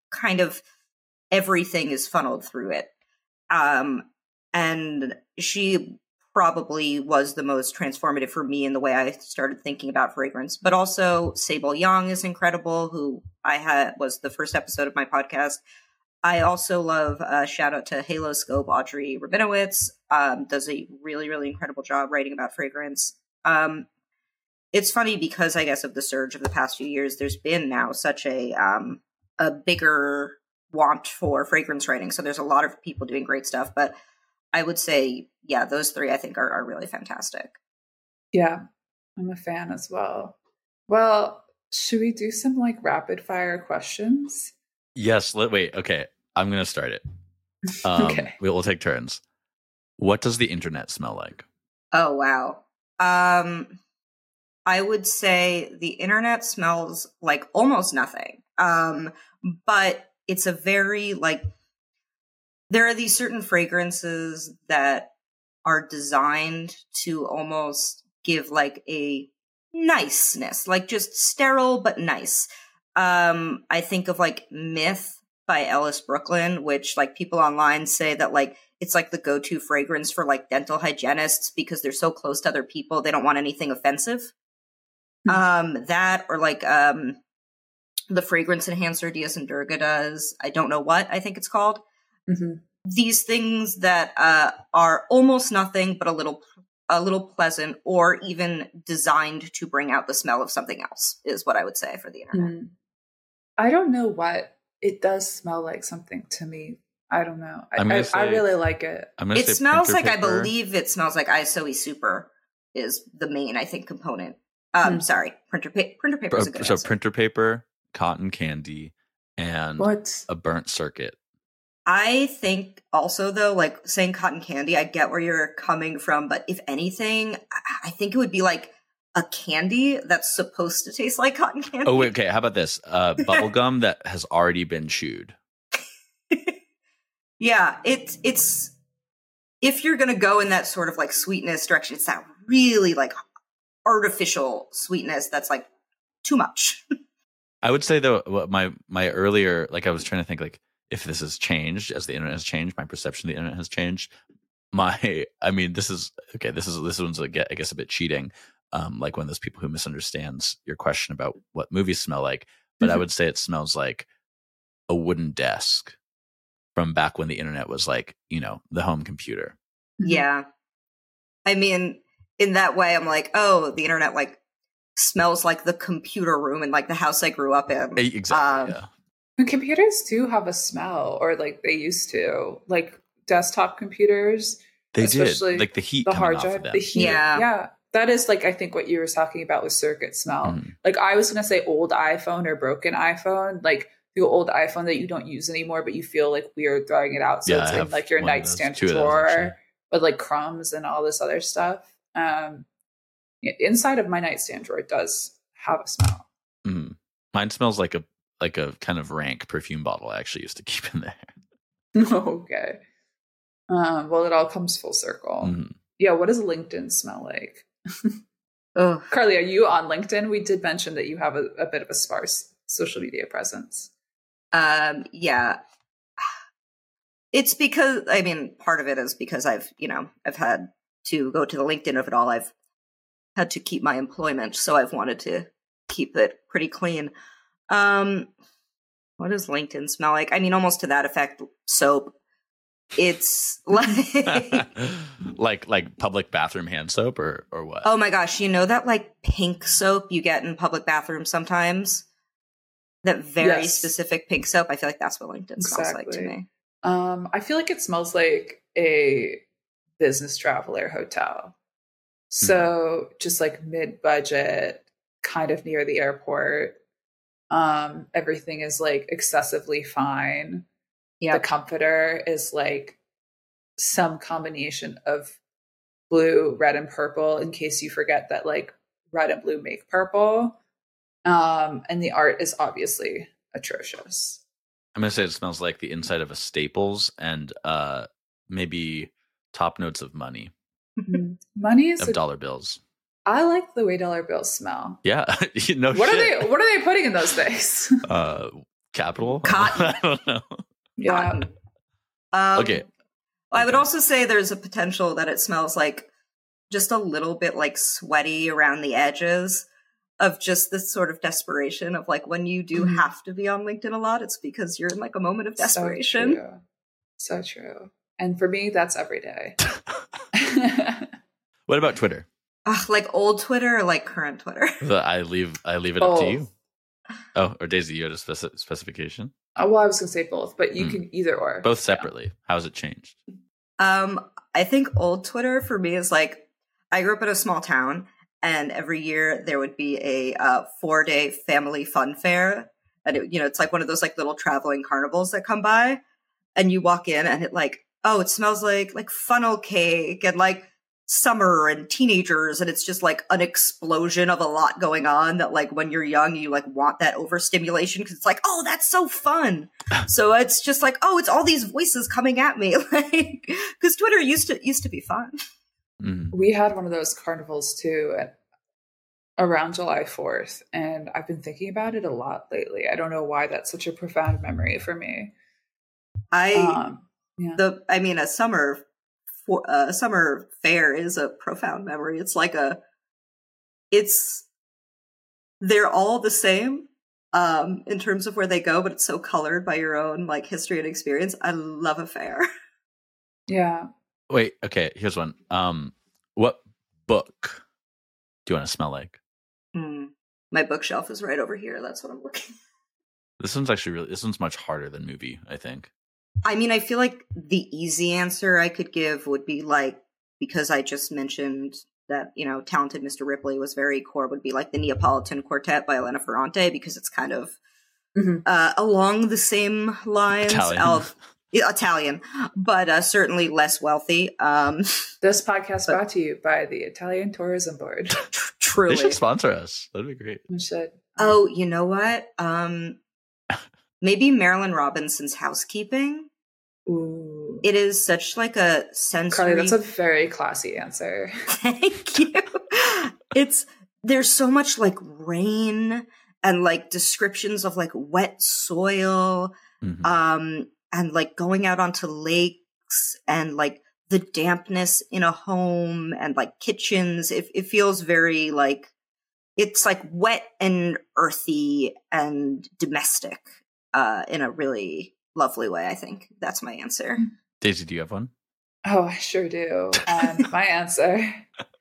kind of everything is funneled through it. Um, and she probably was the most transformative for me in the way I started thinking about fragrance. But also Sable Young is incredible, who I had was the first episode of my podcast. I also love, uh, shout out to Halo Scope, Audrey Rabinowitz, um, does a really, really incredible job writing about fragrance. Um, it's funny because I guess of the surge of the past few years, there's been now such a, um, a bigger want for fragrance writing. So there's a lot of people doing great stuff, but I would say, yeah, those three I think are, are really fantastic. Yeah, I'm a fan as well. Well, should we do some like rapid fire questions? Yes. Let, wait. Okay. I'm going to start it. Um, Okay. We will take turns. What does the internet smell like? Oh, wow. Um, I would say the internet smells like almost nothing. Um, but it's a very like, there are these certain fragrances that are designed to almost give like a niceness, like just sterile but nice. Um, I think of like Myth by Ellis Brooklyn, which like people online say that like it's like the go-to fragrance for like dental hygienists because they're so close to other people. They don't want anything offensive. Mm-hmm. Um, that or like um, the fragrance enhancer Dias and Durga does. I don't know what I think it's called. Mm-hmm. These things that uh, are almost nothing, but a little, a little pleasant, or even designed to bring out the smell of something else, is what I would say for the internet. Mm. I don't know what it does smell like something to me. I don't know. I, I, say, I really like it. I'm it smells like, paper. I believe it smells like I S O E Super is the main, I think, component. Um, hmm. Sorry, printer, pa- printer paper is a good So answer. Printer paper, cotton candy, and what? a burnt circuit. I think also, though, like saying cotton candy, I get where you're coming from. But if anything, I think it would be like a candy that's supposed to taste like cotton candy. Oh, wait, okay. How about this? Uh, bubble gum that has already been chewed. Yeah, it's it's if you're going to go in that sort of like sweetness direction, it's that really like artificial sweetness that's like too much. I would say though, my my earlier, like I was trying to think like if this has changed as the internet has changed, my perception of the internet has changed. My, I mean, this is okay. This is this one's I guess a bit cheating. Um, like one of those people who misunderstands your question about what movies smell like. But mm-hmm. I would say it smells like a wooden desk from back when the internet was like, you know, the home computer. Yeah. I mean, in that way, I'm like, oh, the internet like smells like the computer room in like the house I grew up in. Exactly. Um, yeah. And computers do have a smell, or like they used to, like desktop computers. They did, like the heat, the hard drive, of them. the heat. Yeah. yeah. That is like, I think what you were talking about with circuit smell. Mm. Like I was going to say old iPhone or broken iPhone, like the old iPhone that you don't use anymore, but you feel like weird throwing it out. So yeah, it's in like your nightstand drawer with like crumbs and all this other stuff. Um, inside of my nightstand drawer, it does have a smell. Mm. Mine smells like a, like a kind of rank perfume bottle I actually used to keep in there. Okay. Um, well, it all comes full circle. Mm. Yeah. What does LinkedIn smell like? Ugh. Carly, are you on LinkedIn? We did mention that you have a, a bit of a sparse social media presence. Um, yeah. It's because, I mean, part of it is because I've, you know, I've had to go to the LinkedIn of it all. I've had to keep my employment, so I've wanted to keep it pretty clean. Um, what does LinkedIn smell like? I mean, almost to that effect, soap. It's like like like public bathroom hand soap or or what? Oh my gosh, you know that like pink soap you get in public bathrooms sometimes? That very yes. specific pink soap. I feel like that's what LinkedIn exactly. smells like to me. Um, I feel like it smells like a business traveler hotel. So mm-hmm. just like mid-budget, kind of near the airport. Um, everything is like excessively fine. Yeah, the comforter is like some combination of blue, red, and purple in case you forget that like red and blue make purple. Um, and the art is obviously atrocious. I'm going to say it smells like the inside of a Staples and uh, maybe top notes of money. Mm-hmm. Money is of a- dollar bills. I like the way dollar bills smell. Yeah, you know. What shit. are they? What are they putting in those things? uh, Capital? Cotton. I don't know. Yeah. Cotton. Um, Okay. Well, I would Okay. also say there's a potential that it smells like just a little bit like sweaty around the edges of just this sort of desperation of like when you do Mhm. have to be on LinkedIn a lot, it's because you're in like a moment of desperation. So true. So true. And for me, that's every day. What about Twitter? Ugh, like old Twitter or like current Twitter? The, I leave I leave it up to you. Both. Oh, or Daisy, you had a speci- specification? Uh, well, I was going to say both, but you Mm. can either or. Both separately. How's it changed? Um, I think old Twitter for me is like, I grew up in a small town, and every year there would be a uh, four day family fun fair. And it, you know, it's like one of those like little traveling carnivals that come by, and you walk in and it like, oh, it smells like like funnel cake and like summer and teenagers, and it's just like an explosion of a lot going on that like when you're young you like want that overstimulation because it's like, oh, that's so fun. So it's just like, oh, it's all these voices coming at me, like because Twitter used to used to be fun. Mm. We had one of those carnivals too at, around July fourth, and I've been thinking about it a lot lately. I don't know why that's such a profound memory for me. I Um, yeah. the I mean a summer for uh, a summer fair is a profound memory. It's like a it's they're all the same um in terms of where they go, but it's so colored by your own like history and experience. I love a fair. Yeah. Wait, okay, here's one. Um, what book do you want to smell like? Hmm. My bookshelf is right over here. That's what I'm looking. This one's actually really, this one's much harder than movie, I think. I mean, I feel like the easy answer I could give would be like, because I just mentioned that, you know, Talented Mister Ripley was very core, would be like the Neapolitan Quartet by Elena Ferrante, because it's kind of Mhm. uh, along the same lines Italian. of yeah, Italian, but uh, certainly less wealthy. Um, This podcast But- brought to you by the Italian Tourism Board. tr- They truly. should sponsor us. That'd be great. We should. Oh, you know what? Um, maybe Marilyn Robinson's Housekeeping. Ooh. It is such like a sensory. Carly, that's a very classy answer. Thank you. It's there's so much like rain and like descriptions of like wet soil, Mhm. um, and like going out onto lakes and like the dampness in a home and like kitchens. It it feels very like it's like wet and earthy and domestic, uh, in a really lovely way. I think that's my answer. Daisy, do you have one? Oh, I sure do. And my answer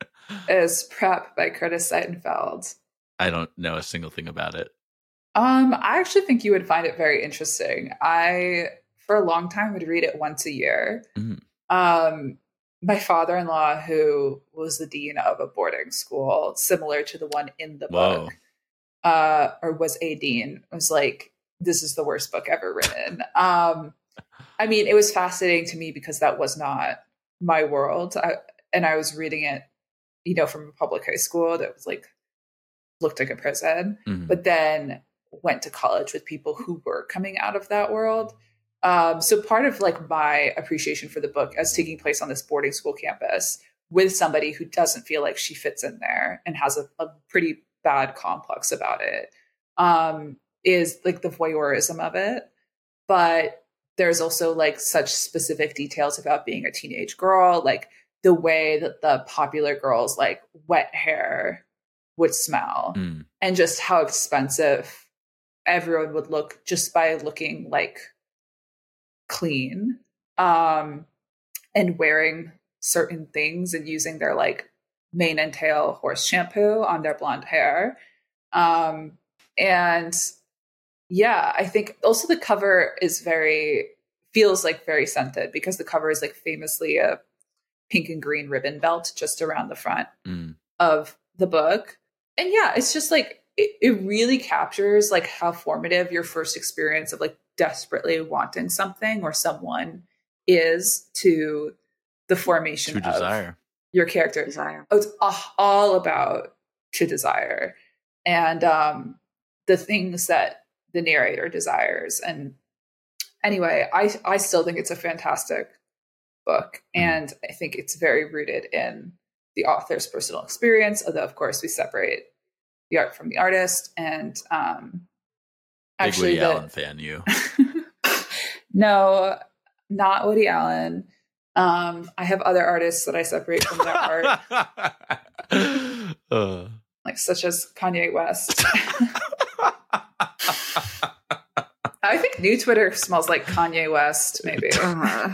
is Prep by Curtis Seidenfeld. I don't know a single thing about it. Um, I actually think you would find it very interesting. I, for a long time, would read it once a year. Mhm. Um, my father-in-law, who was the dean of a boarding school similar to the one in the Whoa. book, uh, or was a dean, was like, this is the worst book ever written. Um, I mean, it was fascinating to me because that was not my world. I, and I was reading it, you know, from a public high school that was like, looked like a prison, Mhm. but then went to college with people who were coming out of that world. Um, so part of like my appreciation for the book as taking place on this boarding school campus with somebody who doesn't feel like she fits in there and has a, a pretty bad complex about it, um, is like the voyeurism of it. But there's also like such specific details about being a teenage girl, like the way that the popular girls like wet hair would smell Mm. and just how expensive everyone would look just by looking like clean, um, and wearing certain things and using their like mane and tail horse shampoo on their blonde hair. Um, and yeah, I think also the cover is very, feels like very scented because the cover is like famously a pink and green ribbon belt just around the front Mm. of the book. And yeah, it's just like, it, it really captures like how formative your first experience of like desperately wanting something or someone is to the formation To of desire. your character. Desire. Oh, it's a- all about to desire and um, the things that the narrator desires. And anyway, I, I still think it's a fantastic book. And I think it's very rooted in the author's personal experience, although of course we separate the art from the artist. And um, Actually, Woody the, Allen fan, you. No, not Woody Allen. Um, I have other artists that I separate from their art, uh. like such as Kanye West. I think new Twitter smells like Kanye West, maybe. Uh,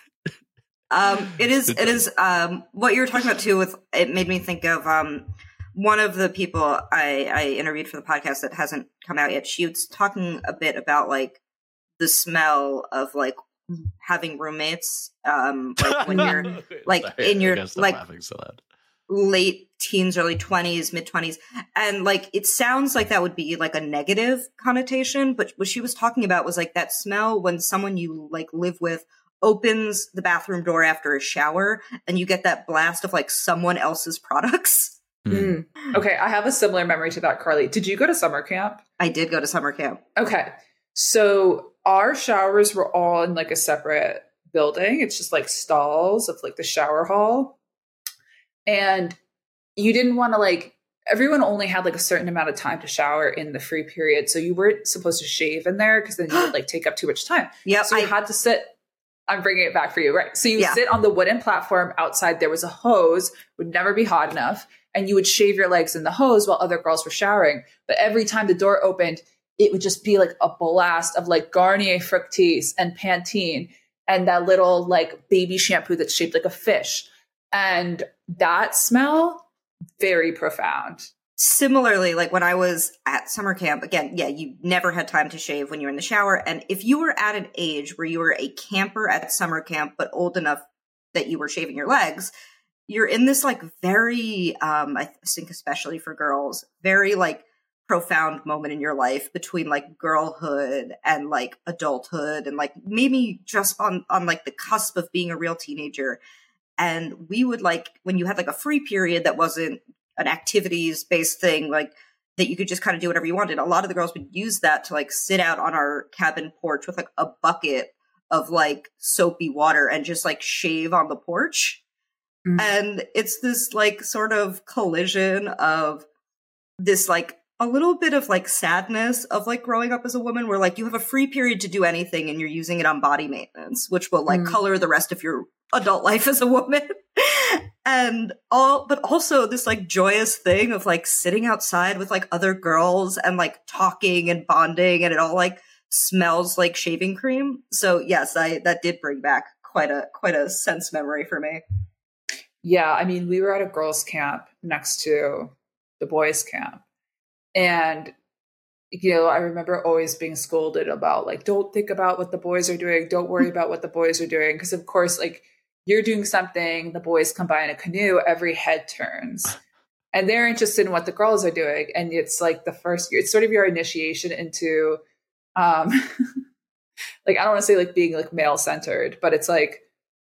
um, it is. It is. Um, what you were talking about too. With it made me think of um, one of the people I, I interviewed for the podcast that hasn't come out yet. She was talking a bit about like the smell of like having roommates. Um, like when you're like Sorry, in your like laughing so loud. late teens, early twenties, mid twenties. And like, it sounds like that would be like a negative connotation, but what she was talking about was like that smell when someone you like live with opens the bathroom door after a shower and you get that blast of like someone else's products. Mm. Okay. I have a similar memory to that, Carly. Did you go to summer camp? I did go to summer camp. Okay. So our showers were all in like a separate building. It's just like stalls of like the shower hall. And you didn't want to like, everyone only had like a certain amount of time to shower in the free period. So you weren't supposed to shave in there because then you would like take up too much time. Yeah. So you I, had to sit. I'm bringing it back for you, right? So you Yeah. sit on the wooden platform outside. There was a hose, would never be hot enough. And you would shave your legs in the hose while other girls were showering. But every time the door opened, it would just be like a blast of like Garnier Fructis and Pantene and that little like baby shampoo that's shaped like a fish. And that smell, very profound. Similarly, like when I was at summer camp, again, yeah, you never had time to shave when you were in the shower. And if you were at an age where you were a camper at summer camp, but old enough that you were shaving your legs, you're in this like very, um, I think especially for girls, very like profound moment in your life between like girlhood and like adulthood and like maybe just on, on like the cusp of being a real teenager. And we would like, when you had like a free period that wasn't an activities based thing, like that you could just kind of do whatever you wanted. A lot of the girls would use that to like sit out on our cabin porch with like a bucket of like soapy water and just like shave on the porch. Mm-hmm. And it's this like sort of collision of this like a little bit of like sadness of like growing up as a woman where like you have a free period to do anything and you're using it on body maintenance, which will like mm. color the rest of your adult life as a woman. And all, but also this like joyous thing of like sitting outside with like other girls and like talking and bonding, and it all like smells like shaving cream. So yes, I, that did bring back quite a, quite a sense memory for me. Yeah. I mean, we were at a girls' camp next to the boys' camp. And, you know, I remember always being scolded about like, don't think about what the boys are doing. Don't worry about what the boys are doing. Because of course, like you're doing something, the boys come by in a canoe, every head turns and they're interested in what the girls are doing. And it's like the first year, it's sort of your initiation into, um, like, I don't want to say like being like male centered, but it's like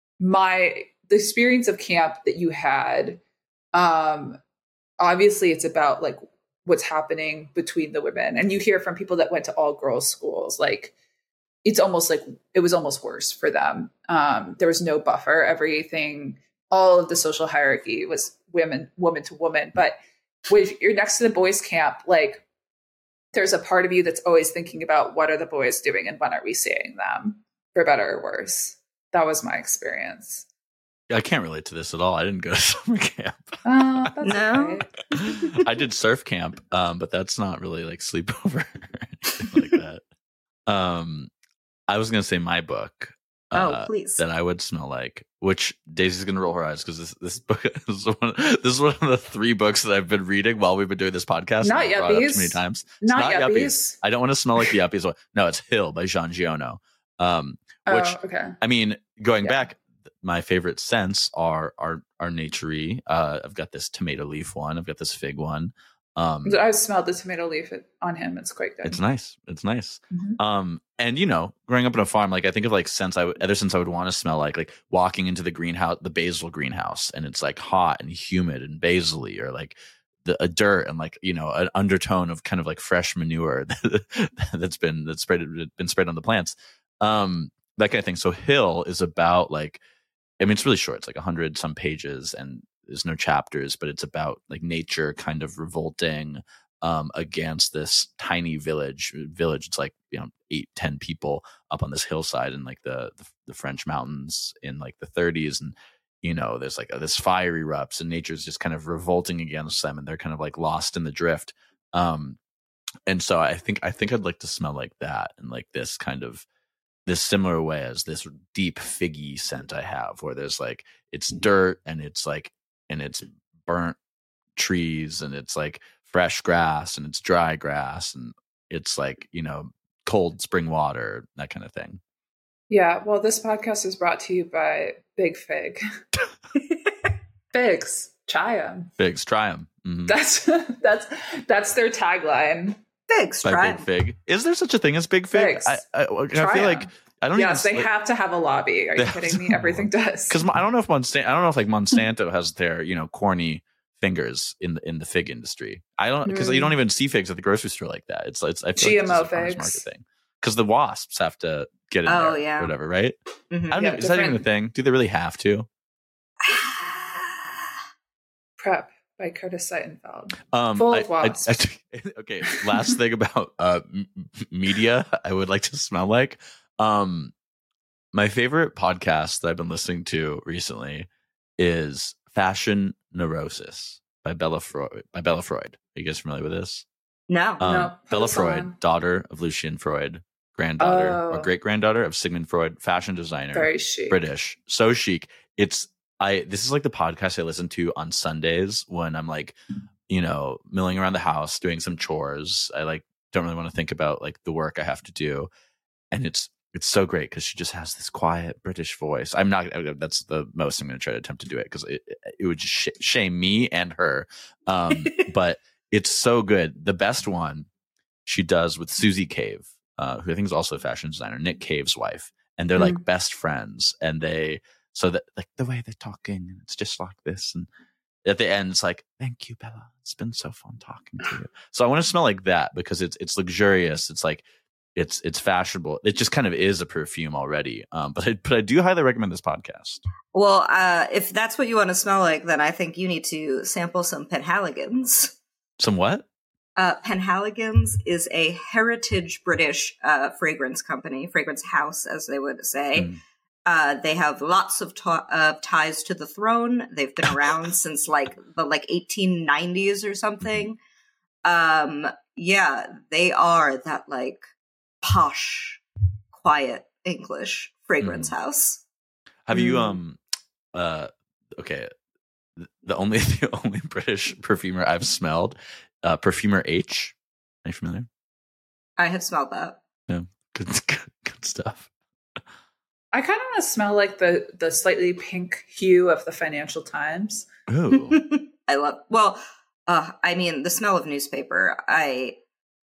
my, the experience of camp that you had, um, obviously it's about like what's happening between the women. And you hear from people that went to all girls schools, like it's almost like it was almost worse for them. Um, there was no buffer. Everything, all of the social hierarchy was women, woman to woman. But when you're next to the boys' camp, like there's a part of you that's always thinking about what are the boys doing and when are we seeing them, for better or worse. That was my experience. I can't relate to this at all. I didn't go to summer camp. Uh, that's no, okay. I did surf camp, um, but that's not really like sleepover or anything like that. Um, I was gonna say my book. Uh, oh, please. That I would smell like. Which Daisy's gonna roll her eyes because this this book is one. This is one of the three books that I've been reading while we've been doing this podcast. Not Yuppies. Too many times. Not, not yuppies. yuppies. I don't want to smell like the Yuppies one. No, it's Hill by Jean Giono. Um, Oh, which okay. I mean, going Yeah. back. My favorite scents are are are naturey. Uh, I've got this tomato leaf one. I've got this fig one. Um, I smelled the tomato leaf on him. It's quite good. it's nice. It's nice. Mm-hmm. Um, and you know, growing up on a farm, like I think of like scents. I would, other scents I would want to smell like like walking into the greenhouse, the basil greenhouse, and it's like hot and humid and basil-y, or like the a dirt and like you know an undertone of kind of like fresh manure that's been that's spread been spread on the plants. Um, that kind of thing. So Hill is about like. I mean, it's really short. It's like a hundred some pages and there's no chapters, but it's about like nature kind of revolting um, against this tiny village. Village, it's like you know eight, ten people up on this hillside in like the the, the French mountains in like the thirties, and you know there's like this fire erupts, and nature's just kind of revolting against them, and they're kind of like lost in the drift. Um, and so I think I think I'd like to smell like that, and like this kind of this similar way as this deep figgy scent I have, where there's like it's dirt and it's like and it's burnt trees and it's like fresh grass and it's dry grass and it's like you know cold spring water, that kind of thing. Yeah, well, this podcast is brought to you by Big Fig. Figs, try them. Figs, try them. Mm-hmm. That's that's that's their tagline. Figs, by try Big 'em. Fig. Is there such a thing as Big Fig? Figs. I, I, I Try feel 'em. like I don't. Yes, even, they like, have to have a lobby. Are you kidding me? Everything does. Because I don't know if Monsanto. I don't know if like Monsanto has their you know corny fingers in the in the fig industry. I don't because mm. you don't even see figs at the grocery store like that. It's it's I feel G M O like this is a farmer's figs market thing because the wasps have to get in Oh, there yeah. or whatever, right? Mhm. I don't Yeah, know. Is that even a different- thing? Do they really have to? Prep by Curtis Seitenfeld. Um, Full I- of I- wasps. I- okay, last thing about uh, m- media I would like to smell like. Um, my favorite podcast that I've been listening to recently is Fashion Neurosis by Bella Freud. By Bella Freud. Are you guys familiar with this? No. Um, No, put Bella us Freud, on. daughter of Lucian Freud, granddaughter Oh. or great granddaughter of Sigmund Freud, fashion designer, Very chic. British, so chic. It's I. This is like the podcast I listen to on Sundays when I'm like, you know, milling around the house doing some chores. I like don't really want to think about like the work I have to do, and it's it's so great because she just has this quiet British voice. I'm not. That's the most I'm going to try to attempt to do it because it it would just sh- shame me and her. Um, but it's so good. The best one she does with Susie Cave, uh, who I think is also a fashion designer, Nick Cave's wife, and they're Mm. like best friends. And they so that like the way they're talking, and it's just like this. And at the end, it's like, "Thank you, Bella. It's been so fun talking to you." So I want to smell like that because it's it's luxurious. It's like it's it's fashionable. It just kind of is a perfume already. Um, but I, but I do highly recommend this podcast. Well, uh, if that's what you want to smell like, then I think you need to sample some Penhaligon's. Some what? Uh, Penhaligon's is a heritage British uh, fragrance company, fragrance house, as they would say. Mm. Uh, they have lots of ta- uh, ties to the throne. They've been around since like the like eighteen nineties or something. Um, yeah, they are that like posh, quiet English fragrance house. Have you Mm. um uh okay th- the only the only British perfumer I've smelled, uh Perfumer H. Are you familiar? I have smelled that. Yeah, good good, good stuff. I kind of want to smell like the the slightly pink hue of the Financial Times. Ooh. I love. Well, uh, I mean, the smell of newspaper. I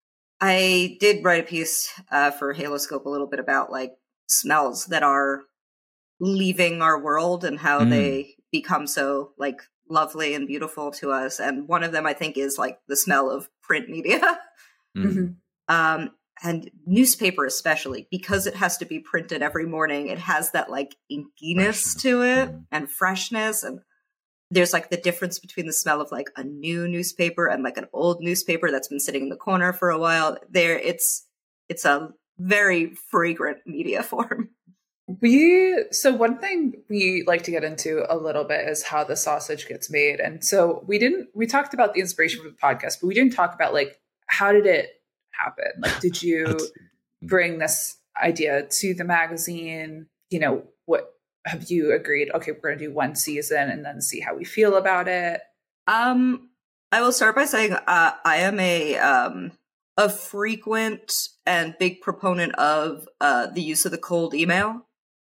I did write a piece uh, for Haloscope a little bit about like smells that are leaving our world and how Mm. they become so like lovely and beautiful to us. And one of them, I think, is like the smell of print media. Mm. Mhm. Um, and newspaper especially, because it has to be printed every morning, it has that like inkiness Freshness. to it Mm. and freshness. And there's like the difference between the smell of like a new newspaper and like an old newspaper that's been sitting in the corner for a while. There, it's it's a very fragrant media form. We so one thing we like to get into a little bit is how the sausage gets made. And so we didn't we talked about the inspiration for the podcast, but we didn't talk about like how did it happen? Like did you That's- bring this idea to the magazine? You know, what have you agreed, okay, we're gonna do one season and then see how we feel about it? Um, I will start by saying uh, I am a um a frequent and big proponent of uh the use of the cold email.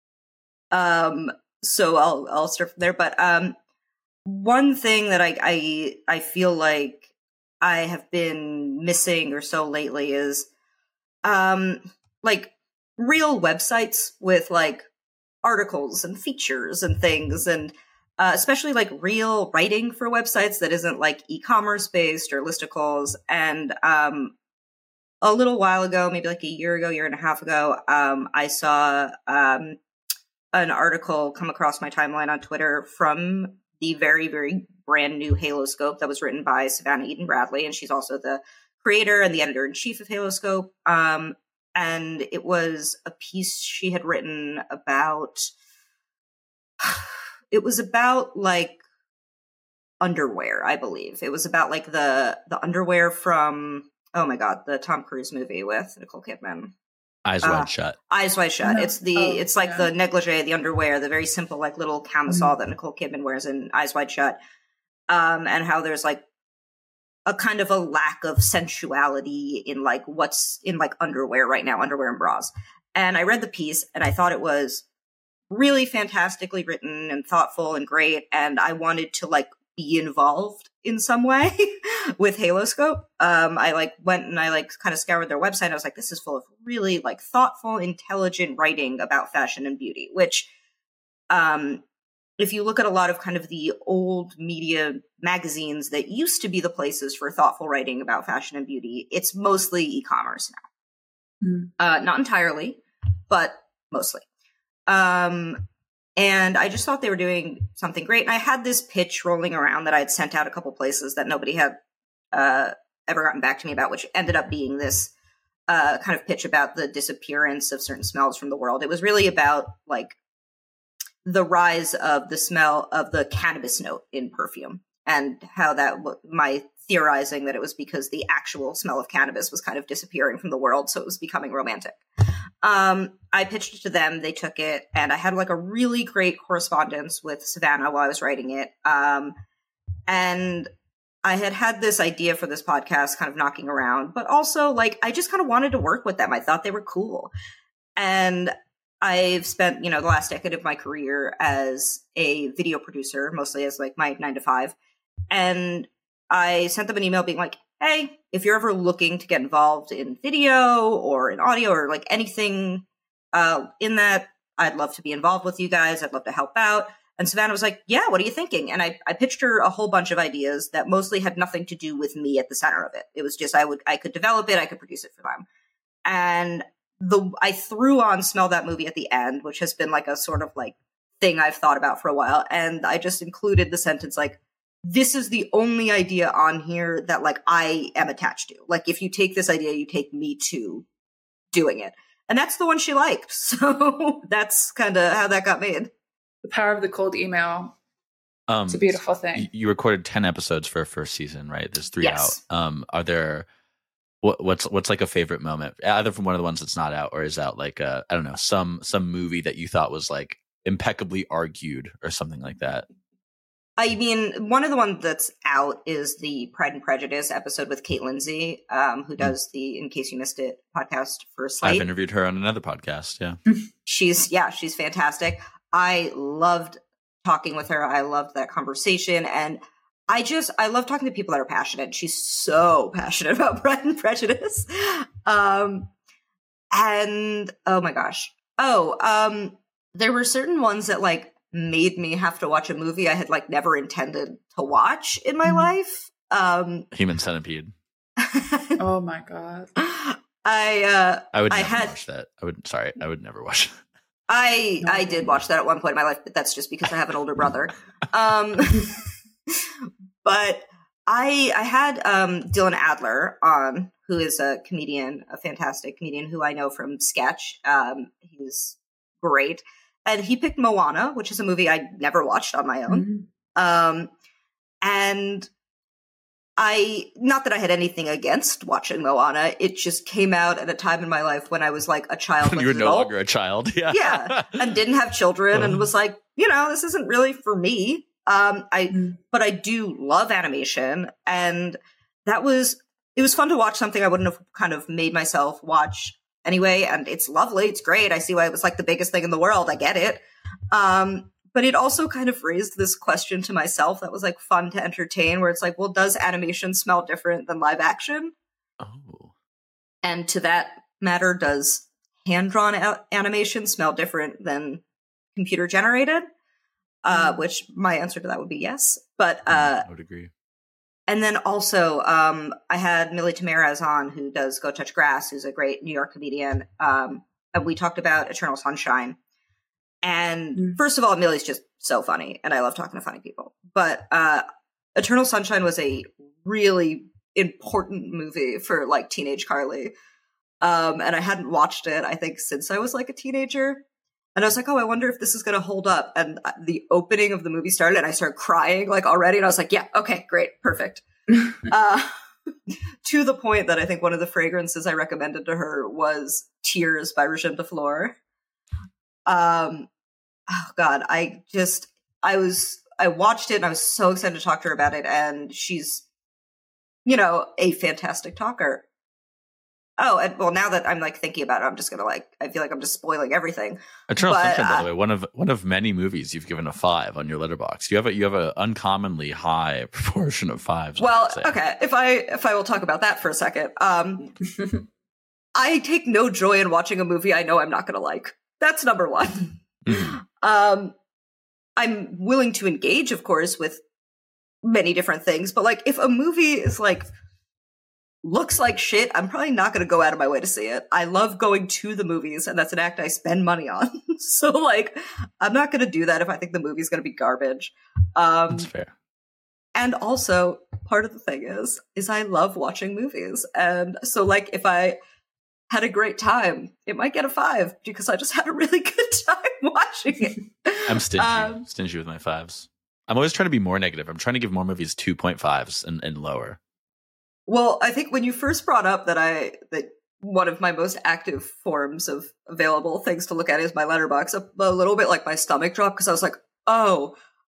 Um, so I'll I'll start from there. But um, one thing that I I I feel like I have been missing or so lately is um like real websites with like articles and features and things, and uh, especially like real writing for websites that isn't like e-commerce based or listicles. And um, a little while ago, maybe like a year ago, year and a half ago, um, I saw um, an article come across my timeline on Twitter from the very, very brand new Haloscope that was written by Savannah Eden Bradley. And she's also the creator and the editor-in-chief of Haloscope. Um, and it was a piece she had written about, it was about like underwear, I believe. It was about like the the underwear from, oh my God, the Tom Cruise movie with Nicole Kidman. Eyes Uh, Wide Shut. Eyes Wide Shut. No. It's the Oh, it's like yeah. the negligee, the underwear, the very simple like little camisole Mm-hmm. that Nicole Kidman wears in Eyes Wide Shut. Um, and how there's like a kind of a lack of sensuality in like what's in like underwear right now, underwear and bras. And I read the piece and I thought it was really fantastically written and thoughtful and great. And I wanted to like be involved in some way with Haloscope. Um, I like went and I like kind of scoured their website. I was like, this is full of really like thoughtful, intelligent writing about fashion and beauty, which, um, if you look at a lot of kind of the old media magazines that used to be the places for thoughtful writing about fashion and beauty, it's mostly e-commerce now. Mm. Uh, not entirely, but mostly. Um, and I just thought they were doing something great. And I had this pitch rolling around that I had sent out a couple places that nobody had uh, ever gotten back to me about, which ended up being this uh, kind of pitch about the disappearance of certain smells from the world. It was really about like the rise of the smell of the cannabis note in perfume and how that w- my theorizing that it was because the actual smell of cannabis was kind of disappearing from the world. So it was becoming romantic. Um, I pitched it to them. They took it and I had like a really great correspondence with Savannah while I was writing it. Um, and I had had this idea for this podcast kind of knocking around, but also like, I just kind of wanted to work with them. I thought they were cool. And I've spent, you know, the last decade of my career as a video producer, mostly as like my nine to five. And I sent them an email being like, hey, if you're ever looking to get involved in video or in audio or like anything uh, in that, I'd love to be involved with you guys. I'd love to help out. And Savannah was like, yeah, what are you thinking? And I, I pitched her a whole bunch of ideas that mostly had nothing to do with me at the center of it. It was just, I would, I could develop it. I could produce it for them. And the, I threw on Smell That Movie at the end, which has been like a sort of like thing I've thought about for a while. And I just included the sentence like, this is the only idea on here that like I am attached to. Like if you take this idea, you take me to doing it. And that's the one she liked. So that's kind of how that got made. The power of the cold email. Um, It's a beautiful thing. y- You recorded ten episodes for a first season, right? There's three Yes. out. Um, are there what, what's what's like a favorite moment, either from one of the ones that's not out or is out? Like uh, I don't know, some some movie that you thought was like impeccably argued or something like that. I mean, one of the ones that's out is the Pride and Prejudice episode with Kate Lindsay, um, who does the In Case You Missed It podcast for Slate. I've interviewed her on another podcast. Yeah, She's, yeah, she's fantastic. I loved talking with her. I loved that conversation. And I just, I love talking to people that are passionate. She's so passionate about Pride and Prejudice. Um, and, oh my gosh. Oh, um, there were certain ones that like made me have to watch a movie I had like never intended to watch in my Mhm. life. Um, Human Centipede. Oh my God. I, uh, I would I never had- watch that. I would. Sorry, I would never watch. I No. I did watch that at one point in my life, but that's just because I have an older brother. Um, but I I had um, Dylan Adler on, who is a comedian, a fantastic comedian who I know from sketch. Um, he's great, and he picked Moana, which is a movie I never watched on my own. Mhm. Um, and I, not that I had anything against watching Moana, it just came out at a time in my life when I was like a child. When with you were an no adult. longer a child. Yeah. Yeah, and didn't have children and was like, you know, this isn't really for me. Um, I, Mhm. but I do love animation, and that was, it was fun to watch something I wouldn't have kind of made myself watch anyway, and it's lovely, it's great. I see why it was like the biggest thing in the world. I get it. Um, but it also kind of raised this question to myself that was like fun to entertain, where it's like, well, does animation smell different than live action? Oh. And to that matter, does hand-drawn a- animation smell different than computer-generated? Uh, which my answer to that would be yes. But uh, I would agree. and then also, um, I had Millie Tamarez on, who does Go Touch Grass, who's a great New York comedian. Um, and we talked about Eternal Sunshine. And Mm. first of all, Millie's just so funny, and I love talking to funny people. But uh, Eternal Sunshine was a really important movie for like teenage Carly. Um, and I hadn't watched it, I think, since I was like a teenager. And I was like, oh, I wonder if this is going to hold up. And the opening of the movie started, and I started crying like already. And I was like, yeah, okay, great, perfect. uh, to the point that I think one of the fragrances I recommended to her was Tears by Regime de Fleur. Um, oh God, I just, I was, I watched it and I was so excited to talk to her about it. And she's, you know, a fantastic talker. Oh, and well, now that I'm like thinking about it, I'm just gonna like, I feel like I'm just spoiling everything. Eternal But, Sunshine, by uh, the way, one of one of many movies you've given a five on your letterbox. You have a you have an uncommonly high proportion of fives. I Well, would say. okay, if I if I will talk about that for a second. Um, I take no joy in watching a movie I know I'm not gonna like. That's number one. Mhm. Um, I'm willing to engage, of course, with many different things, but like if a movie is like looks like shit, I'm probably not going to go out of my way to see it. I love going to the movies, and that's an act I spend money on. So like, I'm not going to do that if I think the movie's going to be garbage. Um, That's fair. and also, part of the thing is, is I love watching movies, and so like if I had a great time, it might get a five because I just had a really good time watching it. I'm stingy, Um, stingy with my fives. I'm always trying to be more negative. I'm trying to give more movies two point fives and, and lower. Well, I think when you first brought up that I that one of my most active forms of available things to look at is my letterbox, a, a little bit like my stomach dropped because I was like, oh,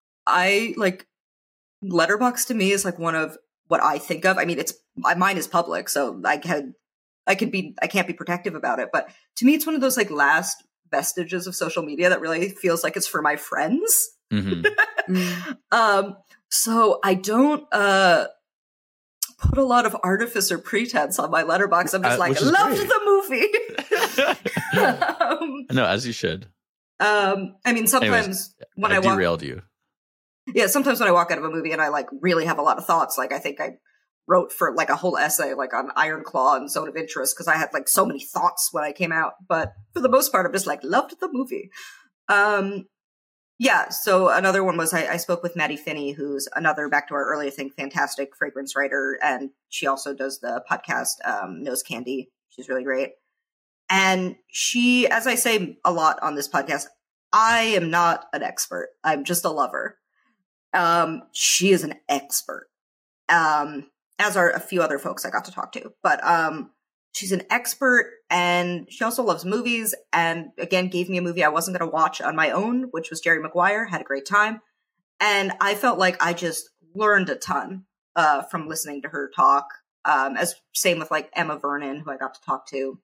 I like letterbox to me is like one of what I think of. I mean, it's my mine is public, so I can I can be I can't be protective about it, but to me, it's one of those like last vestiges of social media that really feels like it's for my friends. Mm-hmm. um, so I don't uh. put a lot of artifice or pretense on my letterbox. I'm just Uh, like, which is loved great. the movie. um, No, as you should. um, I mean, sometimes Anyways, when I I walk, derailed you. yeah, sometimes when I walk out of a movie and I like really have a lot of thoughts, like I think I wrote for like a whole essay like on Iron Claw and Zone of Interest because I had like so many thoughts when I came out. But for the most part, I'm just like loved the movie. Um, Yeah, so another one was I, I spoke with Maddie Finney, who's another, back to our earlier thing, fantastic fragrance writer, and she also does the podcast um, Nose Candy. She's really great. And she, as I say a lot on this podcast, I am not an expert. I'm just a lover. Um, she is an expert, um, as are a few other folks I got to talk to. But um, she's an expert, and she also loves movies, and again, gave me a movie I wasn't going to watch on my own, which was Jerry Maguire. Had a great time. And I felt like I just learned a ton uh, from listening to her talk. Um, as same with like Emma Vernon, who I got to talk to.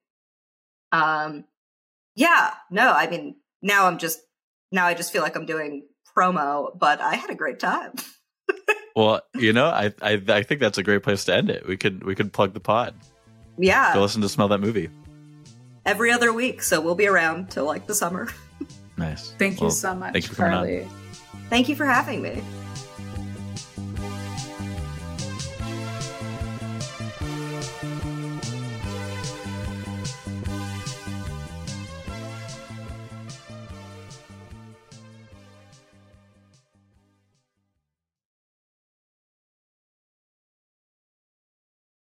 Um, yeah, no, I mean, now I'm just, now I just feel like I'm doing promo, but I had a great time. Well, you know, I, I I think that's a great place to end it. We could we could plug the pod. Yeah. Go listen to Smell That Movie. Every other week, so we'll be around till like the summer. Nice. Thank you Well, so much, thank you for coming on. Carly. Thank you for having me.